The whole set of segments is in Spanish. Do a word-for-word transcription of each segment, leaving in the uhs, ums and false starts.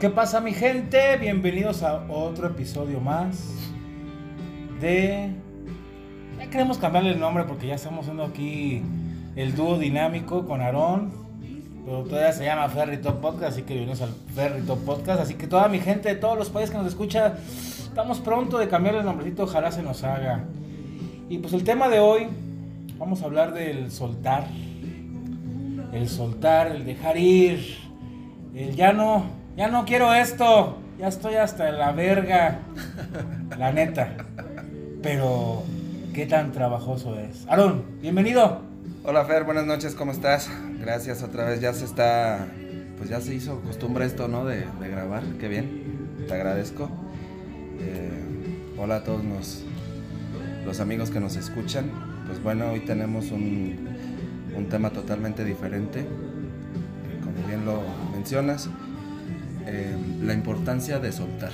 ¿Qué pasa, mi gente? Bienvenidos a otro episodio más de... Ya queremos cambiarle el nombre porque ya estamos haciendo aquí el dúo dinámico con Aarón, pero todavía se llama Ferrito Podcast, así que bienvenidos al Ferrito Podcast. Así que toda mi gente de todos los países que nos escucha, estamos pronto de cambiarle el nombrecito, ojalá se nos haga. Y pues el tema de hoy, vamos a hablar del soltar. El soltar, el dejar ir, el ya no, ya no quiero esto, ya estoy hasta en la verga, la neta. Pero, ¿qué tan trabajoso es? Aarón, bienvenido. Hola Fer, buenas noches, ¿cómo estás? Gracias otra vez, ya se está, pues ya se hizo costumbre esto, ¿no? De, de grabar, qué bien, te agradezco. Eh, hola a todos los, los amigos que nos escuchan. Pues bueno, hoy tenemos un, un tema totalmente diferente, que como bien lo mencionas, eh, la importancia de soltar.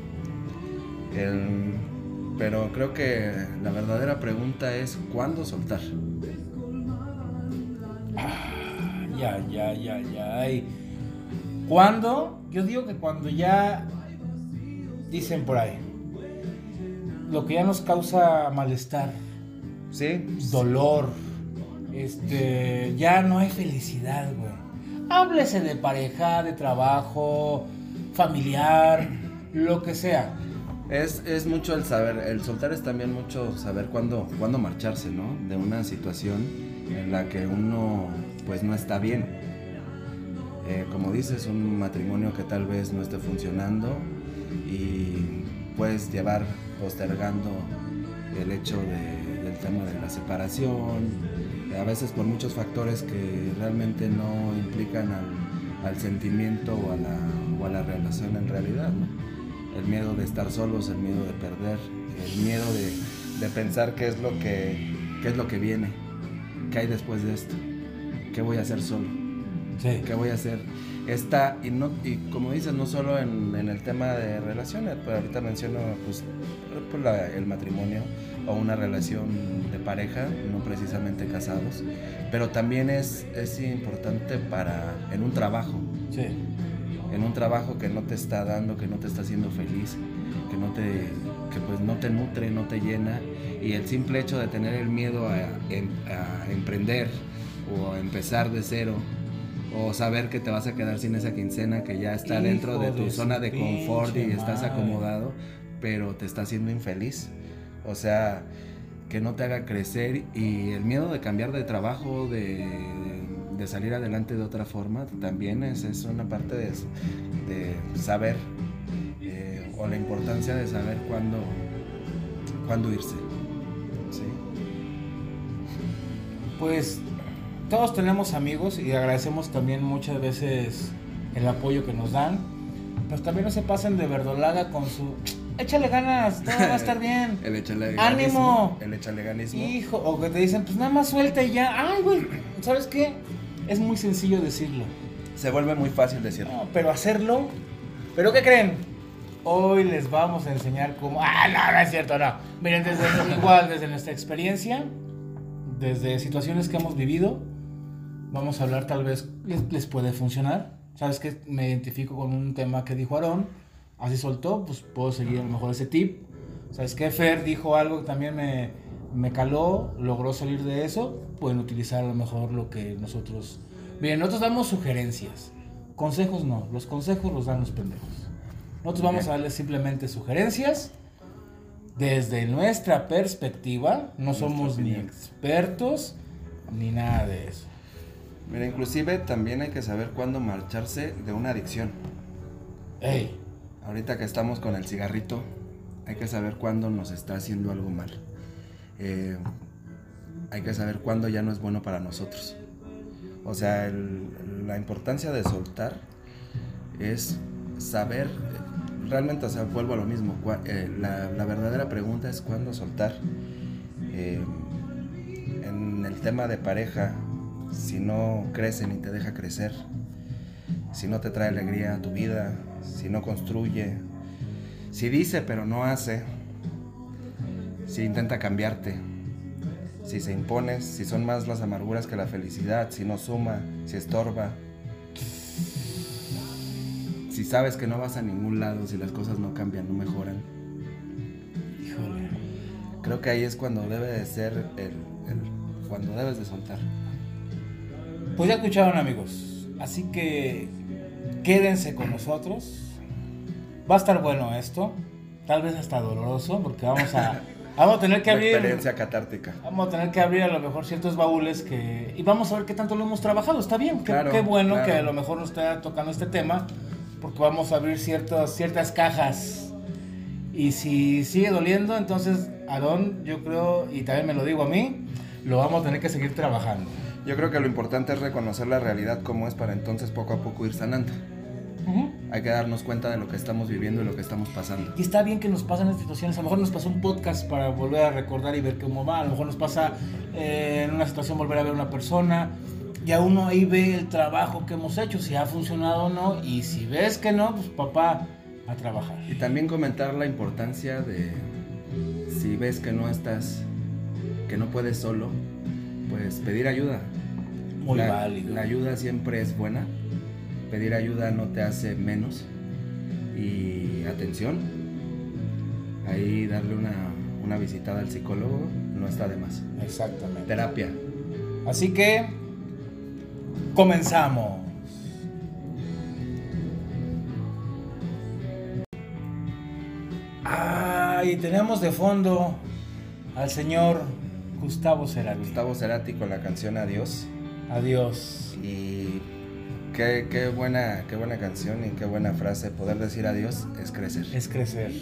El, pero creo que la verdadera pregunta es ¿cuándo soltar? Ah, ya, ya, ya, ya. Y ¿cuándo? Yo digo que cuando ya dicen por ahí, lo que ya nos causa malestar, ¿Sí? dolor, este, ya no hay felicidad, güey. Háblese de pareja, de trabajo, familiar, lo que sea. Es, es mucho el saber, el soltar es también mucho saber cuándo, cuándo marcharse, ¿no? De una situación en la que uno pues no está bien. Eh, como dices, un matrimonio que tal vez no esté funcionando y puedes llevar postergando el hecho de, del tema de la separación, a veces por muchos factores que realmente no implican al, al sentimiento o a, la, o a la relación en realidad, ¿no? El miedo de estar solos, el miedo de perder, el miedo de, de pensar qué es lo que, qué es lo que viene, qué hay después de esto, qué voy a hacer solo, Sí. qué voy a hacer. Esta, y, no, y como dices, no solo en, en el tema de relaciones, pero ahorita menciono pues, pues la, el matrimonio o una relación de pareja, no precisamente casados, pero también es, es importante para en un trabajo. Sí. En un trabajo que no te está dando, que no te está haciendo feliz, que no te, que pues no te nutre, no te llena, y el simple hecho de tener el miedo a, a emprender o a empezar de cero, o saber que te vas a quedar sin esa quincena que ya está Hijo dentro de tu de zona de confort y estás madre. acomodado, pero te está haciendo infeliz. O sea, que no te haga crecer, y el miedo de cambiar de trabajo, de, de salir adelante de otra forma, también es, es una parte de, de saber, eh, o la importancia de saber cuándo, cuándo irse. ¿Sí? Pues todos tenemos amigos y agradecemos también muchas veces el apoyo que nos dan, pero también no se pasen de verdolaga con su échale ganas, todo va a estar bien. El échale ¡Ánimo! El échale ganismo. Hijo, o que te dicen, pues nada más suelta y ya. Ay, güey, ¿sabes qué? Es muy sencillo decirlo. Se vuelve muy fácil decirlo. No, pero hacerlo. ¿Pero qué creen? Hoy les vamos a enseñar cómo. Ah, no, no es cierto, no. Miren, desde igual, desde nuestra experiencia, desde situaciones que hemos vivido, vamos a hablar, tal vez les, les puede funcionar. ¿Sabes qué? Me identifico con un tema que dijo Aarón. Así soltó, pues puedo seguir a lo mejor ese tip. ¿Sabes qué? Fer dijo algo que también me, me caló, logró salir de eso. Pueden utilizar a lo mejor lo que nosotros... Bien, nosotros damos sugerencias. Consejos no, los consejos los dan los pendejos. Nosotros vamos a darles simplemente sugerencias desde nuestra perspectiva. No somos ni expertos ni nada de eso. Mira, inclusive también hay que saber cuándo marcharse de una adicción. ¡Ey! Ahorita que estamos con el cigarrito, hay que saber cuándo nos está haciendo algo mal. Eh, hay que saber cuándo ya no es bueno para nosotros. O sea, el, la importancia de soltar es saber, realmente, o sea, vuelvo a lo mismo, cua, eh, la, la verdadera pregunta es cuándo soltar. Eh, en el tema de pareja, si no crece ni te deja crecer, si no te trae alegría a tu vida, si no construye, si dice pero no hace, si intenta cambiarte, si se impone, si son más las amarguras que la felicidad, si no suma, si estorba, si sabes que no vas a ningún lado, si las cosas no cambian, no mejoran. Híjole. Creo que ahí es cuando debe de ser el, el cuando debes de soltar. Pues ya escucharon, amigos, así que quédense con nosotros. Va a estar bueno esto, tal vez hasta doloroso, porque vamos a vamos a tener que Una abrir experiencia catártica. Vamos a tener que abrir a lo mejor ciertos baúles que y vamos a ver qué tanto lo hemos trabajado. Está bien, qué, Claro, qué bueno claro. que a lo mejor nos esté tocando este tema, porque vamos a abrir ciertas ciertas cajas. Y si sigue doliendo, entonces Aarón, yo creo, y también me lo digo a mí, lo vamos a tener que seguir trabajando. Yo creo que lo importante es reconocer la realidad como es para entonces poco a poco ir sanando. Uh-huh. Hay que darnos cuenta de lo que estamos viviendo y lo que estamos pasando. Y está bien que nos pasen estas situaciones. A lo mejor nos pasa un podcast para volver a recordar y ver cómo va. A lo mejor nos pasa eh, en una situación volver a ver a una persona. Y a uno ahí ve el trabajo que hemos hecho, si ha funcionado o no. Y si ves que no, pues papá, a trabajar. Y también comentar la importancia de si ves que no estás, que no puedes solo, pues pedir ayuda. Muy la, válido. La ayuda siempre es buena. Pedir ayuda no te hace menos. Y atención, ahí darle una, una visitada al psicólogo no está de más. Exactamente. Terapia. Así que comenzamos. Ah, y tenemos de fondo al señor Gustavo Cerati. Gustavo Cerati con la canción Adiós. Adiós. Y qué, qué buena, qué buena canción y qué buena frase. Poder decir adiós es crecer. Es crecer.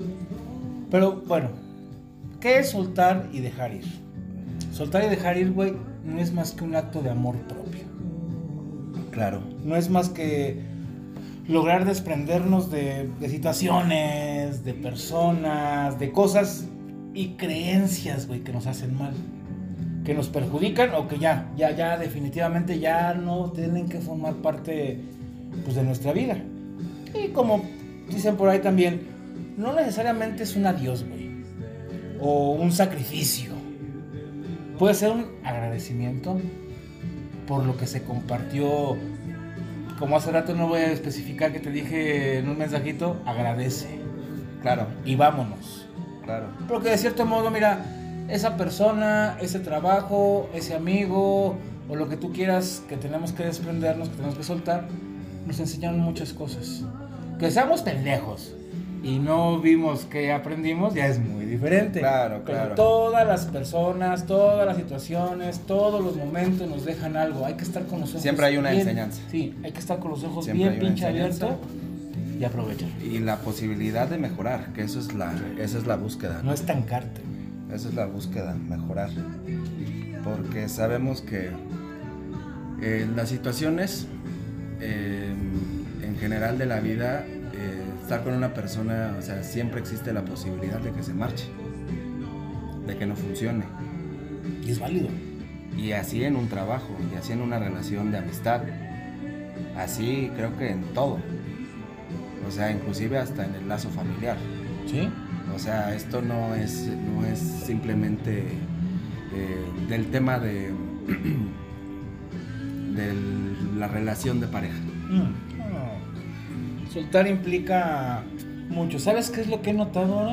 Pero bueno, ¿qué es soltar y dejar ir? Soltar y dejar ir, güey, no es más que un acto de amor propio. Claro. No es más que lograr desprendernos de, de situaciones, de personas, de cosas y creencias, güey, que nos hacen mal, que nos perjudican o que ya, ya, ya definitivamente ya no tienen que formar parte, pues, de nuestra vida. Y como dicen por ahí también, no necesariamente es un adiós, güey, o un sacrificio. Puede ser un agradecimiento por lo que se compartió. Como hace rato no voy a especificar que te dije en un mensajito, agradece. Claro. Y vámonos. Claro. Porque de cierto modo, mira, esa persona, ese trabajo, ese amigo, o lo que tú quieras que tenemos que desprendernos, que tenemos que soltar, nos enseñaron muchas cosas. Que seamos pendejos y no vimos que aprendimos, ya es muy diferente. Claro, Pero claro. todas las personas, todas las situaciones, todos los momentos nos dejan algo. Hay que estar con los ojos. Siempre hay una bien, enseñanza. Sí, hay que estar con los ojos Siempre bien hay una pinche enseñanza. abierto y aprovechar. Y la posibilidad de mejorar, que eso es la, esa es la búsqueda. No estancarte. Esa es la búsqueda, mejorar. Porque sabemos que eh, las situaciones eh, en general de la vida, eh, estar con una persona, o sea, siempre existe la posibilidad de que se marche, de que no funcione. Y es válido. Y así en un trabajo, y así en una relación de amistad, así creo que en todo. O sea, inclusive hasta en el lazo familiar. ¿Sí? O sea, esto no es, no es simplemente eh, del tema de, de la relación de pareja. Mm. No. Soltar implica mucho. ¿Sabes qué es lo que he notado ahora?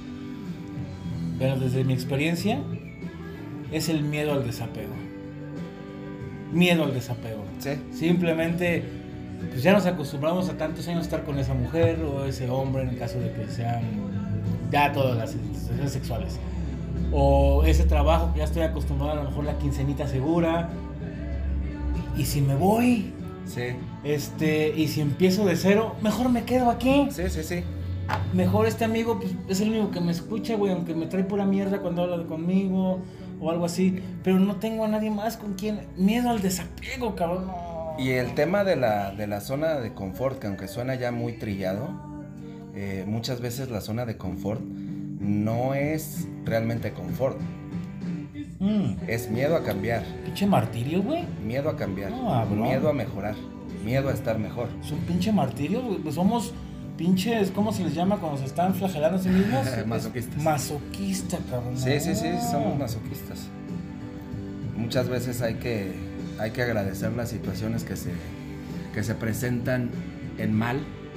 Pero desde mi experiencia, es el miedo al desapego. Miedo al desapego. Sí. Simplemente, pues ya nos acostumbramos a tantos años a estar con esa mujer o ese hombre, en el caso de que sean ya todas las situaciones sexuales. O ese trabajo que ya estoy acostumbrado, a lo mejor la quincenita segura. Y si me voy, Sí. este, y si empiezo de cero, mejor me quedo aquí. Sí, sí, sí. Mejor este amigo, pues, es el único que me escucha, güey, aunque me trae pura mierda cuando habla conmigo o algo así. Pero no tengo a nadie más con quien. Miedo al desapego, cabrón. No. Y el tema de la, de la zona de confort, que aunque suena ya muy trillado, eh, muchas veces la zona de confort no es realmente confort. Mm, Es miedo a cambiar, pinche martirio, güey. miedo a cambiar, Ah, bro. miedo a mejorar, miedo a estar mejor. Es un pinche martirio, güey. Pues somos pinches, ¿cómo se les llama cuando se están flagelando a sí mismos? Masoquistas. Es masoquista, cabrón. Sí, sí, sí, No. somos masoquistas. Muchas veces hay que, hay que agradecer las situaciones que se, que se presentan en mal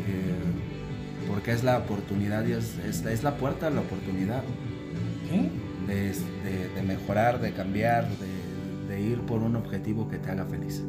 eh, porque es la oportunidad y es, es, es la puerta a la oportunidad. ¿Sí? De, de, de mejorar, de cambiar, de, de ir por un objetivo que te haga feliz.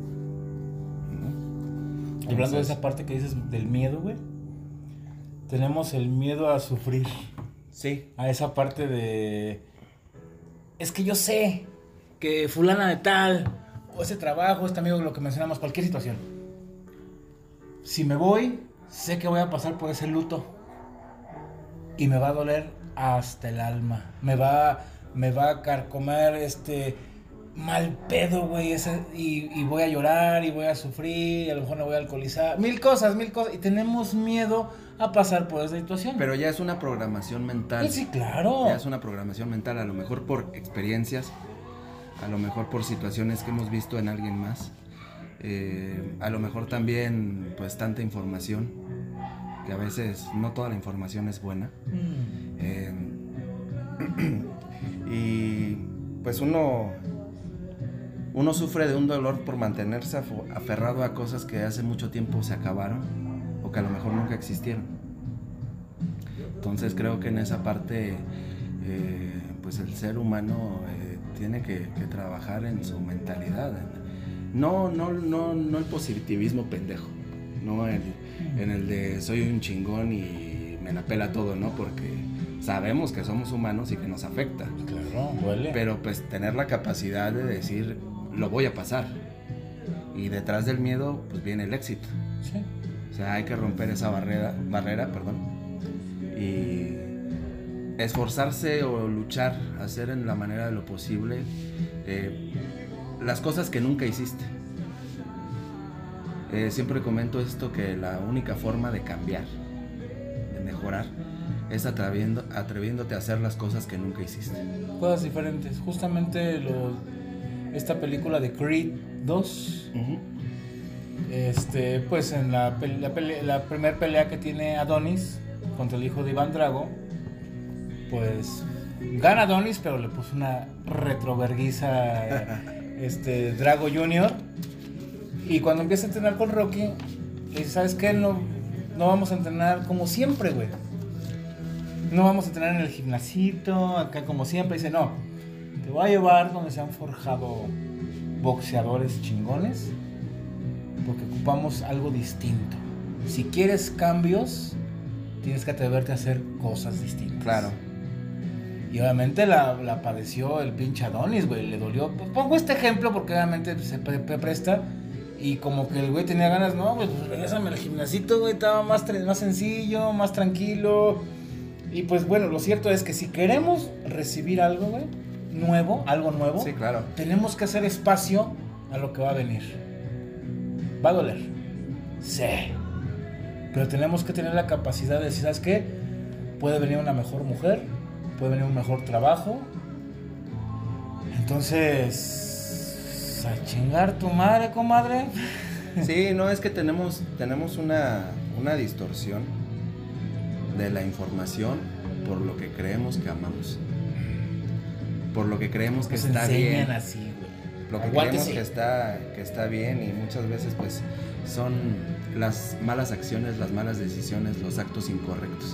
¿No? Hablando Entonces, de esa parte que dices del miedo, güey, tenemos el miedo a sufrir. Sí. A esa parte de... Es que yo sé que fulana de tal, o ese trabajo, este amigo, lo que mencionamos, cualquier situación. Si me voy, sé que voy a pasar por ese luto. Y me va a doler hasta el alma. Me va, me va a carcomer este mal pedo, güey. Ese, y, y voy a llorar y voy a sufrir. Y a lo mejor me voy a alcoholizar. Mil cosas, mil cosas. Y tenemos miedo a pasar por esa situación. Pero ya es una programación mental. Sí, sí, claro. Ya es una programación mental. A lo mejor por experiencias. A lo mejor por situaciones que hemos visto en alguien más. Eh, a lo mejor también, pues, tanta información. Que a veces no toda la información es buena. Mm. Eh, y pues uno uno sufre de un dolor por mantenerse aferrado a cosas que hace mucho tiempo se acabaron o que a lo mejor nunca existieron. Entonces creo que en esa parte eh, pues el ser humano eh, tiene que, que trabajar en su mentalidad. No, no, no, no el positivismo pendejo, no el, en el de soy un chingón y me la pela todo, ¿no? Porque sabemos que somos humanos y que nos afecta. Claro, duele. Pero pues tener la capacidad de decir, lo voy a pasar. Y detrás del miedo, pues viene el éxito. Sí. O sea, hay que romper esa barrera, barrera, perdón. Y esforzarse o luchar, hacer en la manera de lo posible eh, las cosas que nunca hiciste. Eh, siempre comento esto, que la única forma de cambiar, de mejorar, es atreviendo, atreviéndote a hacer las cosas que nunca hiciste. Cosas diferentes. Justamente lo, esta película de Creed dos, uh-huh. este, pues en la, la, pele, la primera pelea que tiene Adonis contra el hijo de Iván Drago, pues gana Adonis, pero le puso una retroverguiza este, Drago junior Y cuando empieza a entrenar con Rocky, le dice, ¿sabes qué? No, no vamos a entrenar como siempre, güey. No vamos a entrenar en el gimnasito, acá como siempre. Dice, no, te voy a llevar donde se han forjado boxeadores chingones, porque ocupamos algo distinto. Si quieres cambios, tienes que atreverte a hacer cosas distintas. Claro. Y obviamente la, la padeció el pinche Adonis, güey, le dolió. Pues pongo este ejemplo porque obviamente se pre- pre- presta. Y como que el güey tenía ganas, no, pues regresame al gimnasito, güey, estaba más, más sencillo, más tranquilo. Y pues bueno, lo cierto es que si queremos recibir algo, güey, nuevo, algo nuevo, sí, claro, tenemos que hacer espacio a lo que va a venir. Va a doler, sí, pero tenemos que tener la capacidad de decir, ¿sabes qué? Puede venir una mejor mujer, puede venir un mejor trabajo. Entonces, a chingar tu madre, comadre. Sí, no, es que tenemos, tenemos una, una distorsión de la información por lo que creemos que amamos, por lo que creemos que pues está bien, así, güey. Lo que Aguántese. creemos que está, que está bien, y muchas veces pues son las malas acciones, las malas decisiones, los actos incorrectos.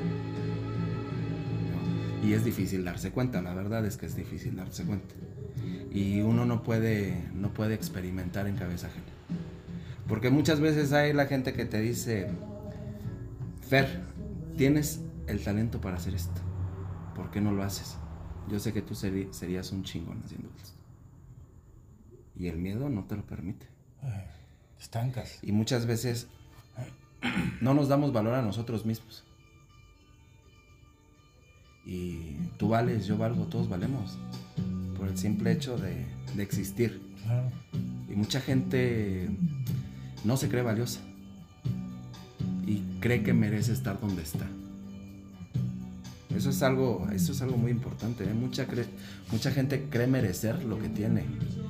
Y es difícil darse cuenta, la verdad es que es difícil darse cuenta. Y uno no puede, no puede experimentar en cabeza ajena. Porque muchas veces hay la gente que te dice, Fer, tienes el talento para hacer esto, ¿por qué no lo haces? Yo sé que tú seri- serías un chingón haciendo esto. Y el miedo no te lo permite. Estancas. Y muchas veces no nos damos valor a nosotros mismos. Y tú vales, yo valgo, todos valemos, por el simple hecho de, de existir. Claro. Y mucha gente no se cree valiosa y cree que merece estar donde está. Eso es algo, eso es algo muy importante, ¿eh? Mucha, cre- mucha gente cree merecer lo que tiene.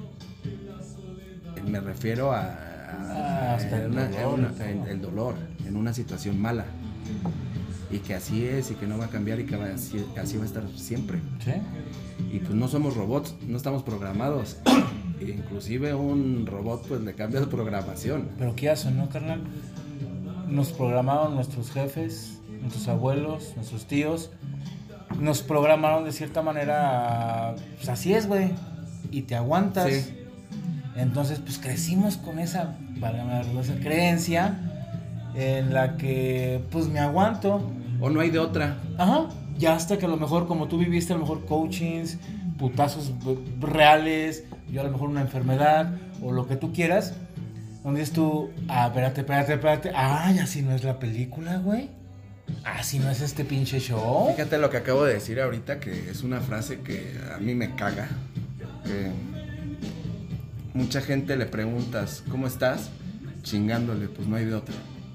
Me refiero a, a, ah, a, una, a una, a el dolor en una situación mala. Y que así es, y que no va a cambiar, y que va, así, así va a estar siempre. ¿Sí? Y pues no somos robots, no estamos programados. Inclusive un robot pues le cambia de programación. ¿Pero qué hacen, no, carnal? nos programaron nuestros jefes, nuestros abuelos, nuestros tíos. Nos programaron de cierta manera, pues así es, güey. Y te aguantas. Sí. Entonces, pues crecimos con esa, esa creencia en la que, pues me aguanto. O no hay de otra. Ajá. Ya hasta que a lo mejor, como tú viviste, a lo mejor coachings, putazos reales, yo a lo mejor una enfermedad, o lo que tú quieras, donde dices tú, ah, espérate, espérate, espérate, ay, así no es la película, güey. Así no es este pinche show. Fíjate lo que acabo de decir ahorita, que es una frase que a mí me caga. Que mucha gente le preguntas, ¿cómo estás? Chingándole, pues no hay de otra.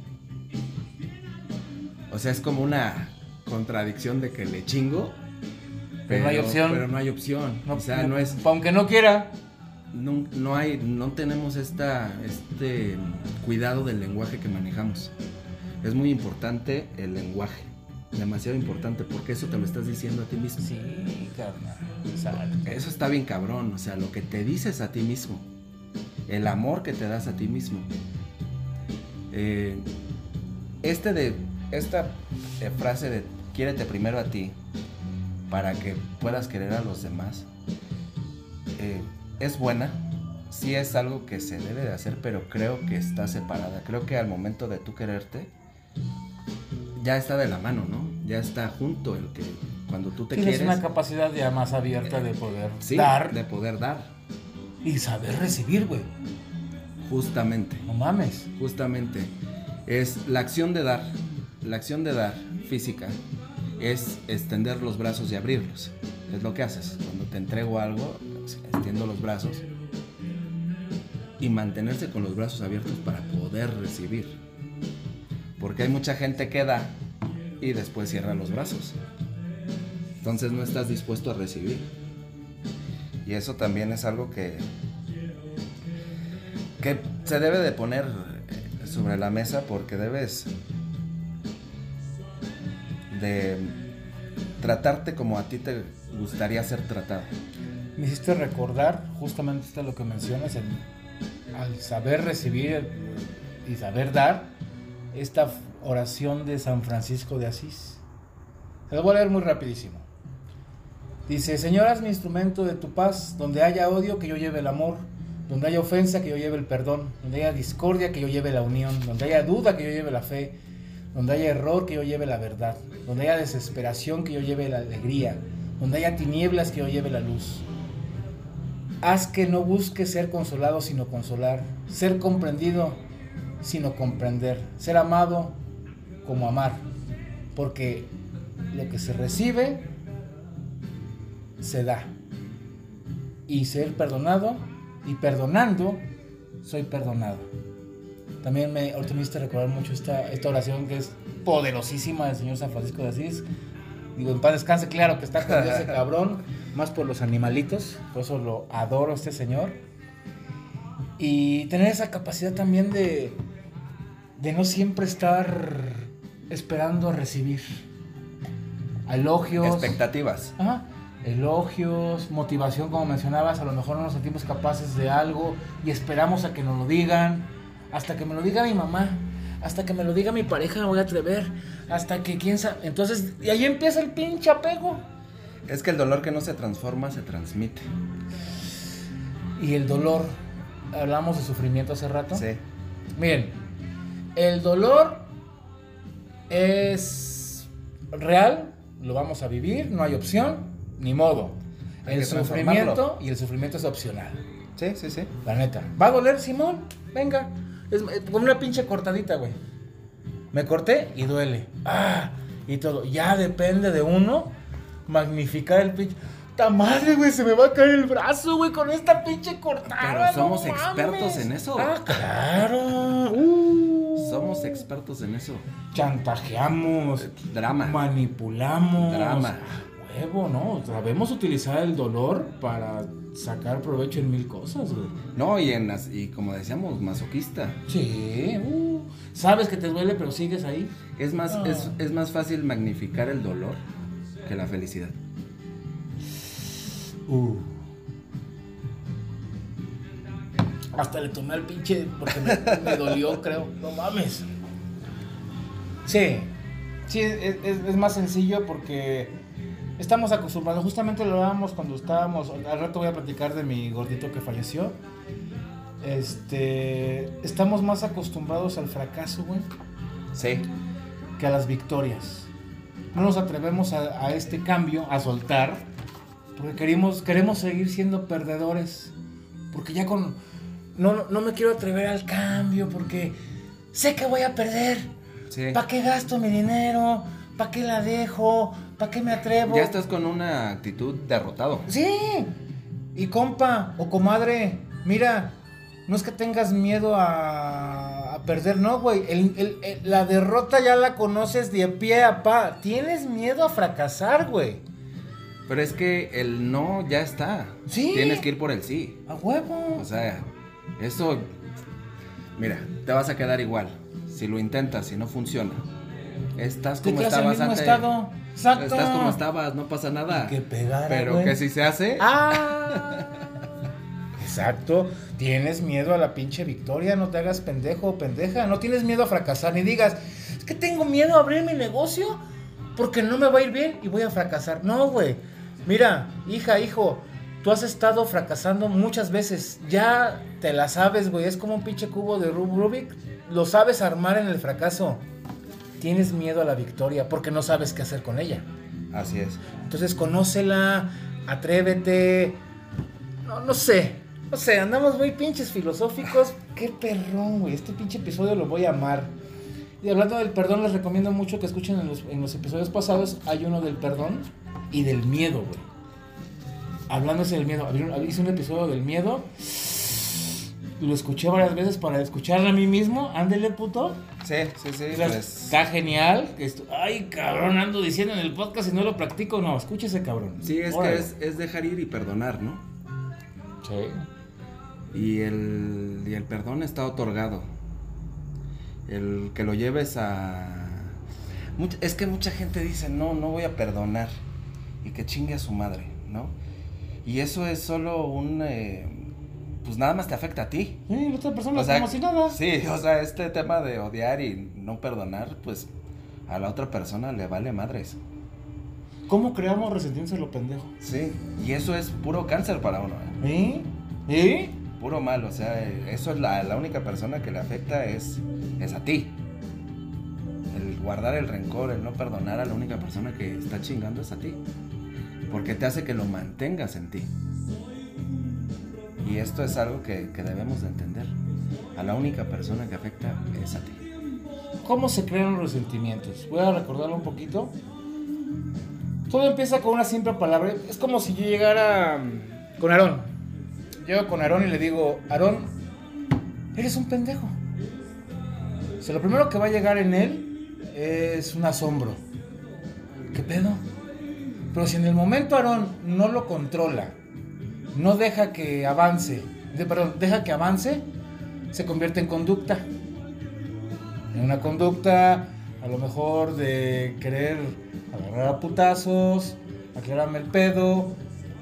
O sea, es como una contradicción de que le chingo, pero, pero no hay opción. Pero no hay opción. No, o sea, no, no es. Aunque no quiera. No, no hay, no tenemos esta, este cuidado del lenguaje que manejamos. Es muy importante el lenguaje, demasiado importante, porque eso te lo estás diciendo a ti mismo. Sí, carnal. Exacto. Eso está bien cabrón, o sea, lo que te dices a ti mismo, el amor que te das a ti mismo. Eh, este de, esta eh, frase de quiérete primero a ti para que puedas querer a los demás, eh, es buena. Sí es algo que se debe de hacer, pero creo que está separada. Creo que al momento de tú quererte, ya está de la mano, ¿no? Ya está junto el que cuando tú te tienes quieres... Tienes una capacidad ya más abierta de poder sí, dar. de poder dar. Y saber recibir, güey. Justamente. No mames. Justamente. Es la acción de dar, la acción de dar física, es extender los brazos y abrirlos. Es lo que haces. Cuando te entrego algo, extiendo los brazos y mantenerse con los brazos abiertos para poder recibir. Porque hay mucha gente que da y después cierra los brazos. Entonces no estás dispuesto a recibir. Y eso también es algo que, que se debe de poner sobre la mesa, porque debes de tratarte como a ti te gustaría ser tratado. Me hiciste recordar justamente esto lo que mencionas, el, al saber recibir y saber dar, esta oración de San Francisco de Asís. Se lo voy a leer muy rapidísimo. Dice: Señor, haz mi instrumento de tu paz, donde haya odio, que yo lleve el amor, donde haya ofensa, que yo lleve el perdón, donde haya discordia, que yo lleve la unión, donde haya duda, que yo lleve la fe, donde haya error, que yo lleve la verdad, donde haya desesperación, que yo lleve la alegría, donde haya tinieblas, que yo lleve la luz. Haz que no busque ser consolado, sino consolar, ser comprendido, sino comprender, ser amado como amar, porque lo que se recibe se da, y ser perdonado y perdonando soy perdonado. También me, ahorita me hiciste recordar mucho esta, esta oración que es poderosísima del Señor San Francisco de Asís. Digo, en paz descanse, claro que está con ese cabrón, más por los animalitos, por eso lo adoro a este señor. Y tener esa capacidad también de de no siempre estar esperando a recibir elogios, expectativas. Ajá, elogios, motivación, como mencionabas. A lo mejor no nos sentimos capaces de algo y esperamos a que nos lo digan. Hasta que me lo diga mi mamá, hasta que me lo diga mi pareja me voy a atrever, hasta que quién sabe. Entonces, y ahí empieza el pinche apego. Es que el dolor que no se transforma se transmite. Y el dolor, hablamos de sufrimiento hace rato. Sí. Miren, el dolor es real, lo vamos a vivir, no hay opción, ni modo. Hay el sufrimiento, y el sufrimiento es opcional. Sí, sí, sí. La neta. ¿Va a doler, Simón? Venga. Es como una pinche cortadita, güey. Me corté y duele. Ah, y todo. Ya depende de uno magnificar el pinche. ¡Ta madre, güey! Se me va a caer el brazo, güey, con esta pinche cortada. Pero somos no expertos mames. en eso. Ah, claro. Uh. Somos expertos en eso. Chantajeamos. Drama. Manipulamos. Drama. Ah, huevo, ¿no? Sabemos utilizar el dolor para sacar provecho en mil cosas, güey. No, y, en las, y como decíamos, masoquista. Sí. Uh. Sabes que te duele, pero sigues ahí. Es más, no. es, es más fácil magnificar el dolor que la felicidad. Uh. Hasta le tomé al pinche porque me, me dolió, creo. No mames. Sí, sí, es, es, es más sencillo porque estamos acostumbrados, justamente lo hablábamos cuando estábamos, al rato voy a platicar de mi gordito que falleció. Este, estamos más acostumbrados al fracaso, güey. Sí. Que a las victorias. No nos atrevemos a, a este cambio, a soltar, porque queremos, queremos seguir siendo perdedores. Porque ya con... No, no me quiero atrever al cambio, porque sé que voy a perder. Sí. ¿Para qué gasto mi dinero? ¿Para qué la dejo? ¿Para qué me atrevo? Ya estás con una actitud derrotado. Sí. Y compa o comadre, mira, no es que tengas miedo a, a perder, no, güey. El, el, el, la derrota ya la conoces de pie a pa. Tienes miedo a fracasar, güey. Pero es que el no ya está. Sí. Tienes que ir por el sí. A huevo. O sea, eso... Mira, te vas a quedar igual. Si lo intentas y no funciona, estás como Te quedas en el estabas mismo antes. estado. Exacto. Estás como estabas, no pasa nada. Que pegara, Pero güey. que si se hace... Ah. Exacto. Tienes miedo a la pinche victoria. No te hagas pendejo o pendeja. No tienes miedo a fracasar. Ni digas, es que tengo miedo a abrir mi negocio porque no me va a ir bien y voy a fracasar. No, güey. Mira, hija, hijo, tú has estado fracasando muchas veces. Ya te la sabes, güey. Es como un pinche cubo de Rubik. Lo sabes armar en el fracaso. Tienes miedo a la victoria porque no sabes qué hacer con ella. Así es. Entonces conócela, atrévete. No, no sé. No sé, andamos muy pinches filosóficos. Qué perrón, güey. Este pinche episodio lo voy a amar. Y hablando del perdón, les recomiendo mucho que escuchen en los, en los episodios pasados. Hay uno del perdón y del miedo, güey. Hablándose del miedo. Hice un episodio del miedo. Lo escuché varias veces para escucharlo a mí mismo. Ándele, puto. Sí, sí, sí. Pues, Pues, está genial. Esto, ay, cabrón, ando diciendo en el podcast y no lo practico. No, escúchese, cabrón. sí, es Órale. que es, es dejar ir y perdonar, ¿no? Sí. Y el, y el perdón está otorgado. El que lo lleves a... Much, es que mucha gente dice, no, no voy a perdonar. Y que chingue a su madre, ¿no? Y eso es solo un... Eh, pues nada más te afecta a ti. Sí, la otra persona O sea, como si nada. Sí, o sea, este tema de odiar y no perdonar, pues a la otra persona le vale madres. ¿Cómo creamos resentimientos a lo pendejo? Sí, y eso es puro cáncer para uno, ¿eh? ¿Y? ¿Y? Puro mal, o sea, eso es la, la única persona que le afecta es, es a ti. El guardar el rencor, el no perdonar a la única persona que está chingando es a ti. Porque te hace que lo mantengas en ti. Y esto es algo que, que debemos de entender. A la única persona que afecta es a ti. ¿Cómo se crean los resentimientos? Voy a recordarlo un poquito. Todo empieza con una simple palabra. Es como si yo llegara con Aarón. Llego con Aarón y le digo, Aarón, eres un pendejo. O sea, lo primero que va a llegar en él es un asombro. ¿Qué pedo? Pero si en el momento Aarón no lo controla, no deja que avance, de, perdón, deja que avance, se convierte en conducta. En una conducta, a lo mejor de querer agarrar a putazos, aclararme el pedo.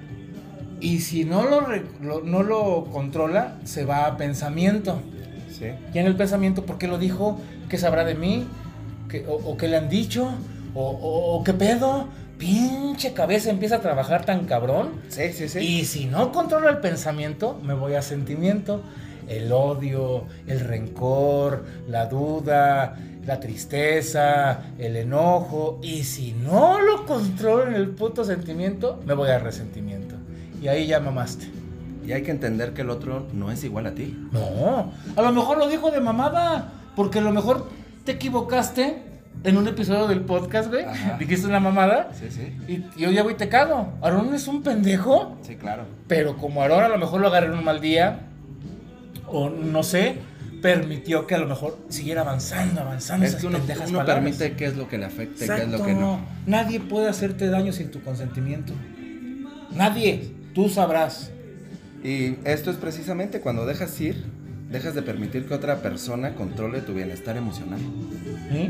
Y si no lo, lo, no lo controla, se va a pensamiento. Sí. Y en el pensamiento, ¿por qué lo dijo? ¿Qué sabrá de mí? ¿Qué, o, ¿O qué le han dicho? ¿O, o, o qué pedo? Pinche cabeza empieza a trabajar tan cabrón. Sí, sí, sí. Y si no controlo el pensamiento, me voy a sentimiento. El odio, el rencor, la duda, la tristeza, el enojo. Y si no lo controlo en el puto sentimiento, me voy a resentimiento. Y ahí ya mamaste. Y hay que entender que el otro no es igual a ti. No, a lo mejor lo dijo de mamada. Porque a lo mejor te equivocaste en un episodio del podcast, güey. Ajá. Dijiste una mamada. Sí, sí. Y yo ya voy y te cago. Aarón es un pendejo. Sí, claro. Pero como Aarón a lo mejor lo agarré en un mal día, o no sé, permitió que a lo mejor siguiera avanzando, avanzando. Es esas que uno, pendejas uno palabras. permite qué es lo que le afecta y qué es Exacto. lo que no. Nadie puede hacerte daño sin tu consentimiento. Nadie. Tú sabrás. Y esto es precisamente cuando dejas ir, dejas de permitir que otra persona controle tu bienestar emocional. ¿Sí?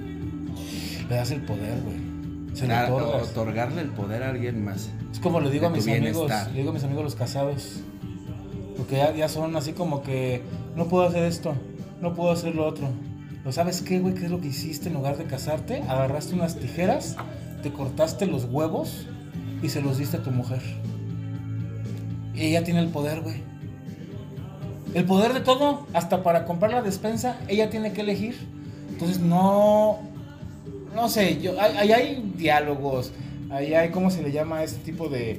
Le das el poder, güey. Se lo Dar- otorgas. otorgarle el poder a alguien más. Es como le digo a de mis tu amigos, bienestar. le digo a mis amigos los casados. Porque ya, ya son así como que no puedo hacer esto, no puedo hacer lo otro. ¿Lo sabes qué, güey? ¿Qué es lo que hiciste en lugar de casarte? Agarraste unas tijeras, te cortaste los huevos y se los diste a tu mujer. Y ella tiene el poder, güey. El poder de todo, hasta para comprar la despensa, ella tiene que elegir. Entonces no, no sé, yo, ahí hay diálogos, ahí hay, ¿cómo se le llama a este tipo de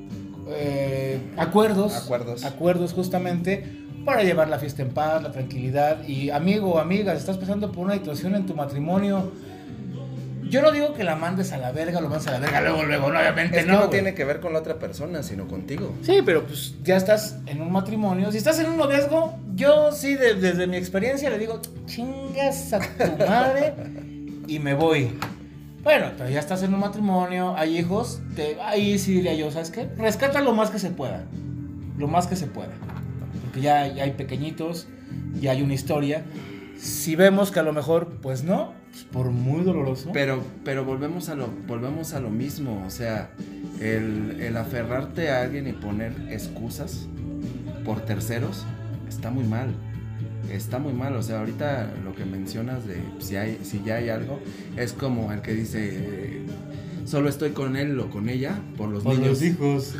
eh, acuerdos? Acuerdos. Acuerdos justamente para llevar la fiesta en paz, la tranquilidad. Y amigo o amiga, si estás pasando por una situación en tu matrimonio, yo no digo que la mandes a la verga, lo mandes a la verga luego, luego, no, obviamente es que no. no güey. tiene que ver con la otra persona, sino contigo. Sí, pero pues ya estás en un matrimonio. Si estás en un noviazgo, yo sí, de, desde mi experiencia le digo, chingas a tu madre y me voy. Bueno, pero ya estás en un matrimonio, hay hijos, te, ahí sí diría yo, ¿sabes qué? Rescata lo más que se pueda, lo más que se pueda. Porque ya, ya hay pequeñitos, ya hay una historia. Si vemos que a lo mejor, pues no, pues por muy doloroso. Pero, pero volvemos a lo, volvemos a lo mismo, o sea, el, el aferrarte a alguien y poner excusas por terceros está muy mal. Está muy mal, o sea, ahorita lo que mencionas de si hay, si ya hay algo, es como el que dice, eh, solo estoy con él o con ella por los por niños. los hijos.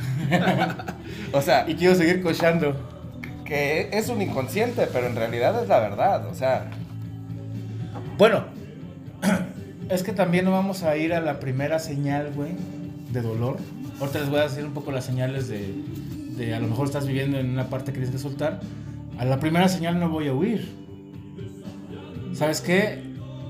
O sea, y quiero seguir cochando. Que es un inconsciente, pero en realidad es la verdad, o sea. Bueno, es que también no vamos a ir a la primera señal, güey, de dolor. Ahorita les voy a decir un poco las señales de, de a lo mejor estás viviendo en una parte que tienes que soltar. A la primera señal no voy a huir. ¿Sabes qué?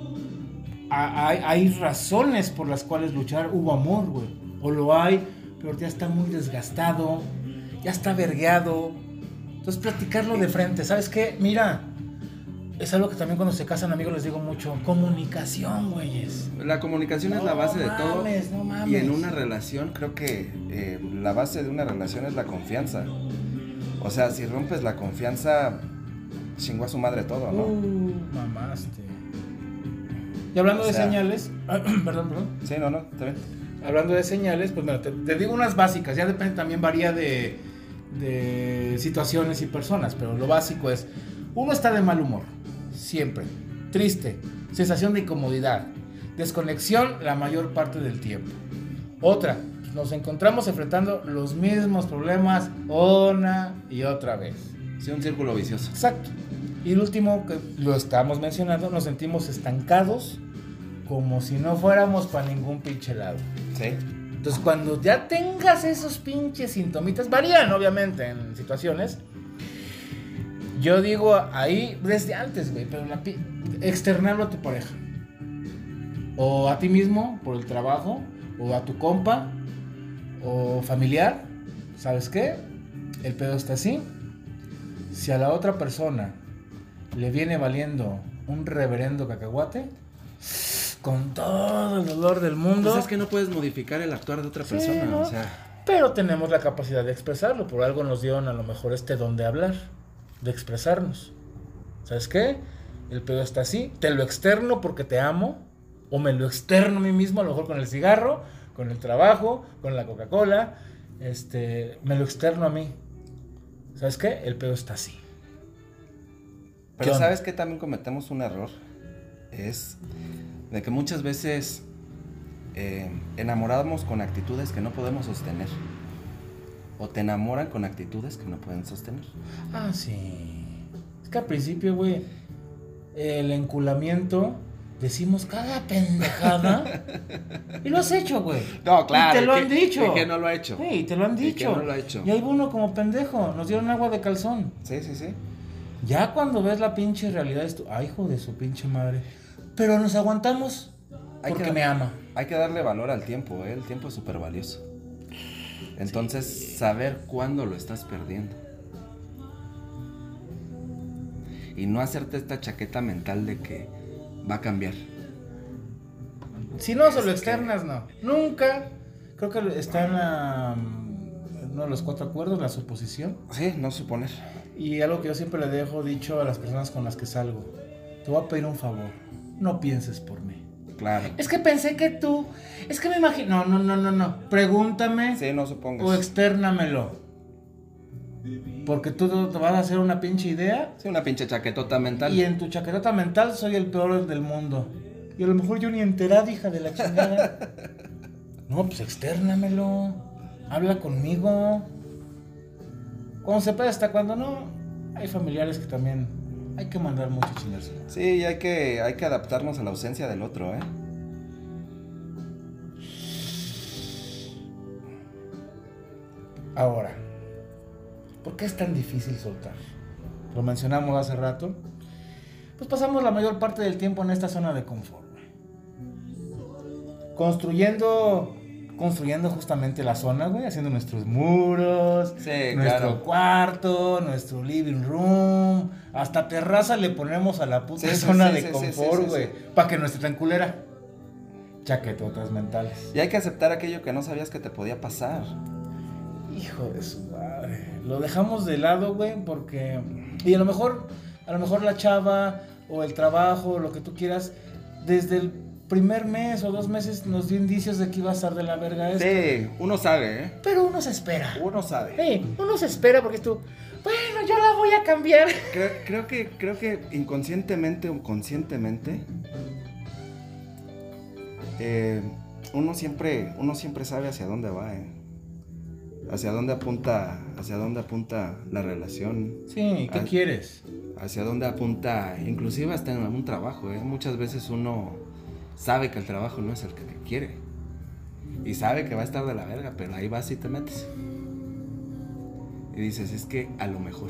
Hay, hay razones por las cuales luchar. Hubo amor, güey. O lo hay, pero ya está muy desgastado. Ya está vergueado. Entonces platicarlo de frente. ¿Sabes qué? Mira, es algo que también cuando se casan amigos les digo mucho. Comunicación, güeyes. La comunicación no es la base de mames, todo. No mames. Y en una relación creo que eh, la base de una relación es la confianza. O sea, si rompes la confianza, chingó a su madre todo, ¿no? Uh, mamaste. Y hablando o de sea, señales, perdón, perdón. Sí, no, no, está bien. Hablando de señales, pues bueno, te, te digo unas básicas, ya depende, también varía de, de situaciones y personas, pero lo básico es, uno está de mal humor, siempre, triste, sensación de incomodidad, desconexión la mayor parte del tiempo. Otra, nos encontramos enfrentando los mismos problemas una y otra vez. Sí, un círculo vicioso. Exacto. Y el último, que lo estamos mencionando, nos sentimos estancados como si no fuéramos para ningún pinche lado. Sí. Entonces, cuando ya tengas esos pinches sintomitas, varían obviamente en situaciones. Yo digo ahí, desde antes, güey, pero la pi- externarlo a tu pareja. O a ti mismo, por el trabajo, o a tu compa, o familiar. ¿Sabes qué? El pedo está así. Si a la otra persona le viene valiendo un reverendo cacahuate, con todo el dolor del mundo. Pues es que no puedes modificar el actuar de otra persona, sí, ¿no? O sea. Pero tenemos la capacidad de expresarlo. Por algo nos dieron a lo mejor este don de hablar, de expresarnos. ¿Sabes qué? El pedo está así. Te lo externo porque te amo, o me lo externo a mí mismo, a lo mejor con el cigarro, con el trabajo, con la Coca-Cola. Este, me lo externo a mí. ¿Sabes qué? El pedo está así. Pero ¿sabes qué? También cometemos un error. Es de que muchas veces eh, enamoramos con actitudes que no podemos sostener. O te enamoran con actitudes que no pueden sostener. Ah, sí. Es que al principio, güey, el enculamiento, decimos cada pendejada. Y lo has hecho, güey. No, claro. Y te lo que, han dicho. Y que no lo ha hecho. Sí, y te lo han dicho. Y que no lo ha hecho. Y ahí uno como pendejo. Nos dieron agua de calzón. Sí, sí, sí. Ya cuando ves la pinche realidad, es tu, ay, hijo de su pinche madre. Pero nos aguantamos hay porque que, me ama. Hay que darle valor al tiempo, ¿eh? El tiempo es súper valioso. Entonces, sí. Saber cuándo lo estás perdiendo. Y no hacerte esta chaqueta mental de que va a cambiar. Si no, solo externas, que... no. Nunca. Creo que está en, la, en uno de los cuatro acuerdos, la suposición. Sí, no suponer. Y algo que yo siempre le dejo dicho a las personas con las que salgo. Te voy a pedir un favor. No pienses por mí. Claro. Es que pensé que tú... Es que me imagino... No, no, no, no, no. Pregúntame. Sí, no supongas. O externamelo. Porque tú te vas a hacer una pinche idea. Sí, una pinche chaquetota mental. Y en tu chaquetota mental soy el peor del mundo. Y a lo mejor yo ni enterado, hija de la chingada. No, pues externamelo. Habla conmigo. Cuando se puede, hasta cuando no. Hay familiares que también hay que mandar mucho chingarse. Sí, y hay que, hay que adaptarnos a la ausencia del otro, ¿eh? Ahora, ¿por qué es tan difícil soltar? Lo mencionamos hace rato. Pues pasamos la mayor parte del tiempo en esta zona de confort. Construyendo, construyendo justamente la zona, güey, haciendo nuestros muros, sí, nuestro claro. cuarto, nuestro living room, hasta terraza le ponemos a la puta Sí, sí, zona sí, de sí, confort, sí, sí, güey, sí, sí. para que no esté tan culera. Chaquetotas mentales. Y hay que aceptar aquello que no sabías que te podía pasar. Hijo de su madre. Lo dejamos de lado, güey, porque... Y a lo mejor, a lo mejor la chava o el trabajo, lo que tú quieras, desde el primer mes o dos meses nos dio indicios de que iba a estar de la verga esto. Sí, uno sabe, ¿eh? Pero uno se espera. Uno sabe. Sí, uno se espera porque tú... Bueno, yo la voy a cambiar. Creo, creo que, creo que inconscientemente o conscientemente... Eh, uno siempre, uno siempre sabe hacia dónde va, ¿eh? Hacia dónde apunta, hacia dónde apunta la relación. Sí, ¿qué a, quieres? Hacia dónde apunta, inclusive hasta en un trabajo, ¿eh? Muchas veces uno sabe que el trabajo no es el que quiere. Y sabe que va a estar de la verga, pero ahí vas y te metes. Y dices, es que a lo mejor.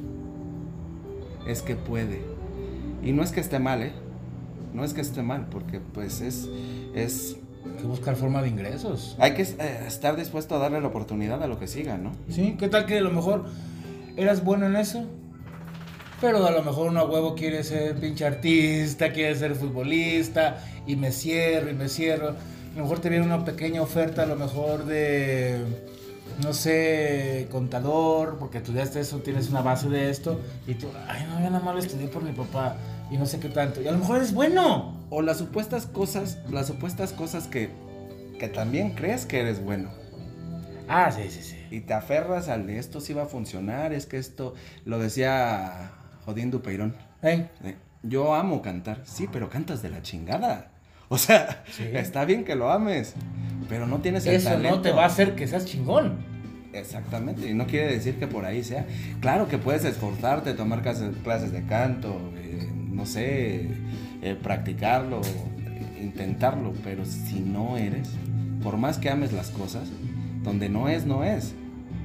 Es que puede. Y no es que esté mal, ¿eh? No es que esté mal, porque pues es... es Hay que buscar forma de ingresos. Hay que eh, estar dispuesto a darle la oportunidad a lo que siga, ¿no? Sí, ¿qué tal que a lo mejor eras bueno en eso? Pero a lo mejor uno a huevo quiere ser pinche artista, quiere ser futbolista, y me cierro, y me cierro. A lo mejor te viene una pequeña oferta, a lo mejor de, no sé, contador, porque estudiaste eso, tienes una base de esto, y tú, ay, no, yo nada más lo estudié por mi papá, y no sé qué tanto. Y a lo mejor eres bueno. O las supuestas cosas, las supuestas cosas que, que también crees que eres bueno. Ah, sí, sí, sí. Y te aferras al de esto sí va a funcionar, es que esto, lo decía Jodín Dupeirón. ¿Eh? Yo amo cantar, sí, pero cantas de la chingada. O sea, sí. Está bien que lo ames, pero no tienes el Eso talento. Eso no te va a hacer que seas chingón. Exactamente, y no quiere decir que por ahí sea. Claro que puedes esforzarte, tomar clases de canto, eh, no sé, eh, practicarlo, intentarlo, pero si no eres, por más que ames las cosas, donde no es, no es.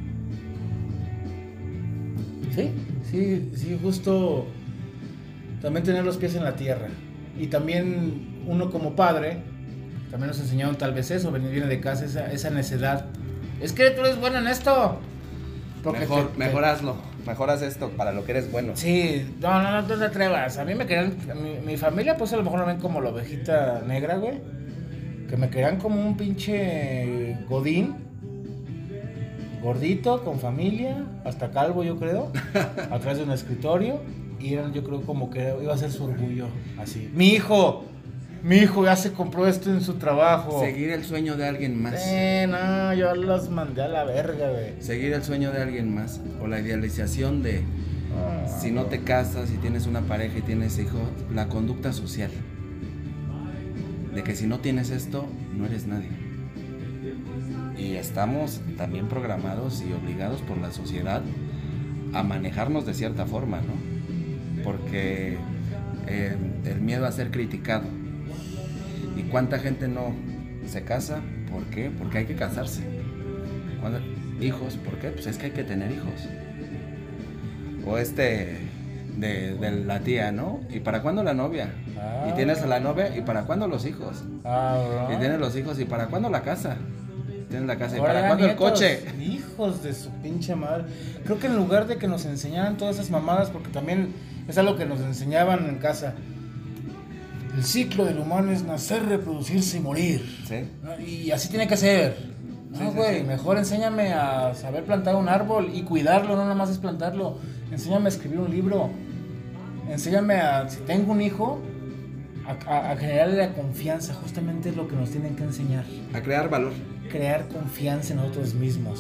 Sí, sí, sí, justo también tener los pies en la tierra. Y también uno como padre, también nos enseñaron tal vez eso, venir viene de casa, esa, esa necedad. Es que tú eres bueno en esto. Porque mejor, te, mejor te... hazlo, mejor haz esto para lo que eres bueno. Sí, no, no, no te atrevas. A mí me querían, mi, mi familia pues a lo mejor me ven como la ovejita negra, güey. Que me querían como un pinche godín. Gordito, con familia, hasta calvo yo creo. Atrás de un escritorio. Y eran, yo creo como que iba a ser su orgullo, así. Mi hijo, mi hijo ya se compró esto en su trabajo. Seguir el sueño de alguien más. Eh, no, yo los mandé a la verga, güey. Seguir el sueño de alguien más. O la idealización de, ah, si no te casas, si tienes una pareja y tienes hijos, la conducta social. De que si no tienes esto, no eres nadie. Y estamos también programados y obligados por la sociedad a manejarnos de cierta forma, ¿no? Porque eh, el miedo a ser criticado. ¿Y cuánta gente no se casa? ¿Por qué? Porque hay que casarse. ¿Cuándo? ¿Hijos? ¿Por qué? Pues es que hay que tener hijos. O este de, de la tía, ¿no? ¿Y para cuándo la novia? Ah, y tienes a la novia, ¿y para cuándo los hijos? Ah, y tienes los hijos, ¿y para cuándo la casa? Tienes la casa, ¿y ahora para cuándo nietos, el coche? Hijos de su pinche madre. Creo que en lugar de que nos enseñaran todas esas mamadas, porque también es algo que nos enseñaban en casa. El ciclo del humano es nacer, reproducirse y morir. Sí. Y así tiene que ser. No, güey, sí, sí, sí. Mejor enséñame a saber plantar un árbol y cuidarlo, no nada más es plantarlo. Enséñame a escribir un libro. Enséñame a, si tengo un hijo, a, a, a generarle la confianza. Justamente es lo que nos tienen que enseñar. A crear valor. Crear confianza en nosotros mismos.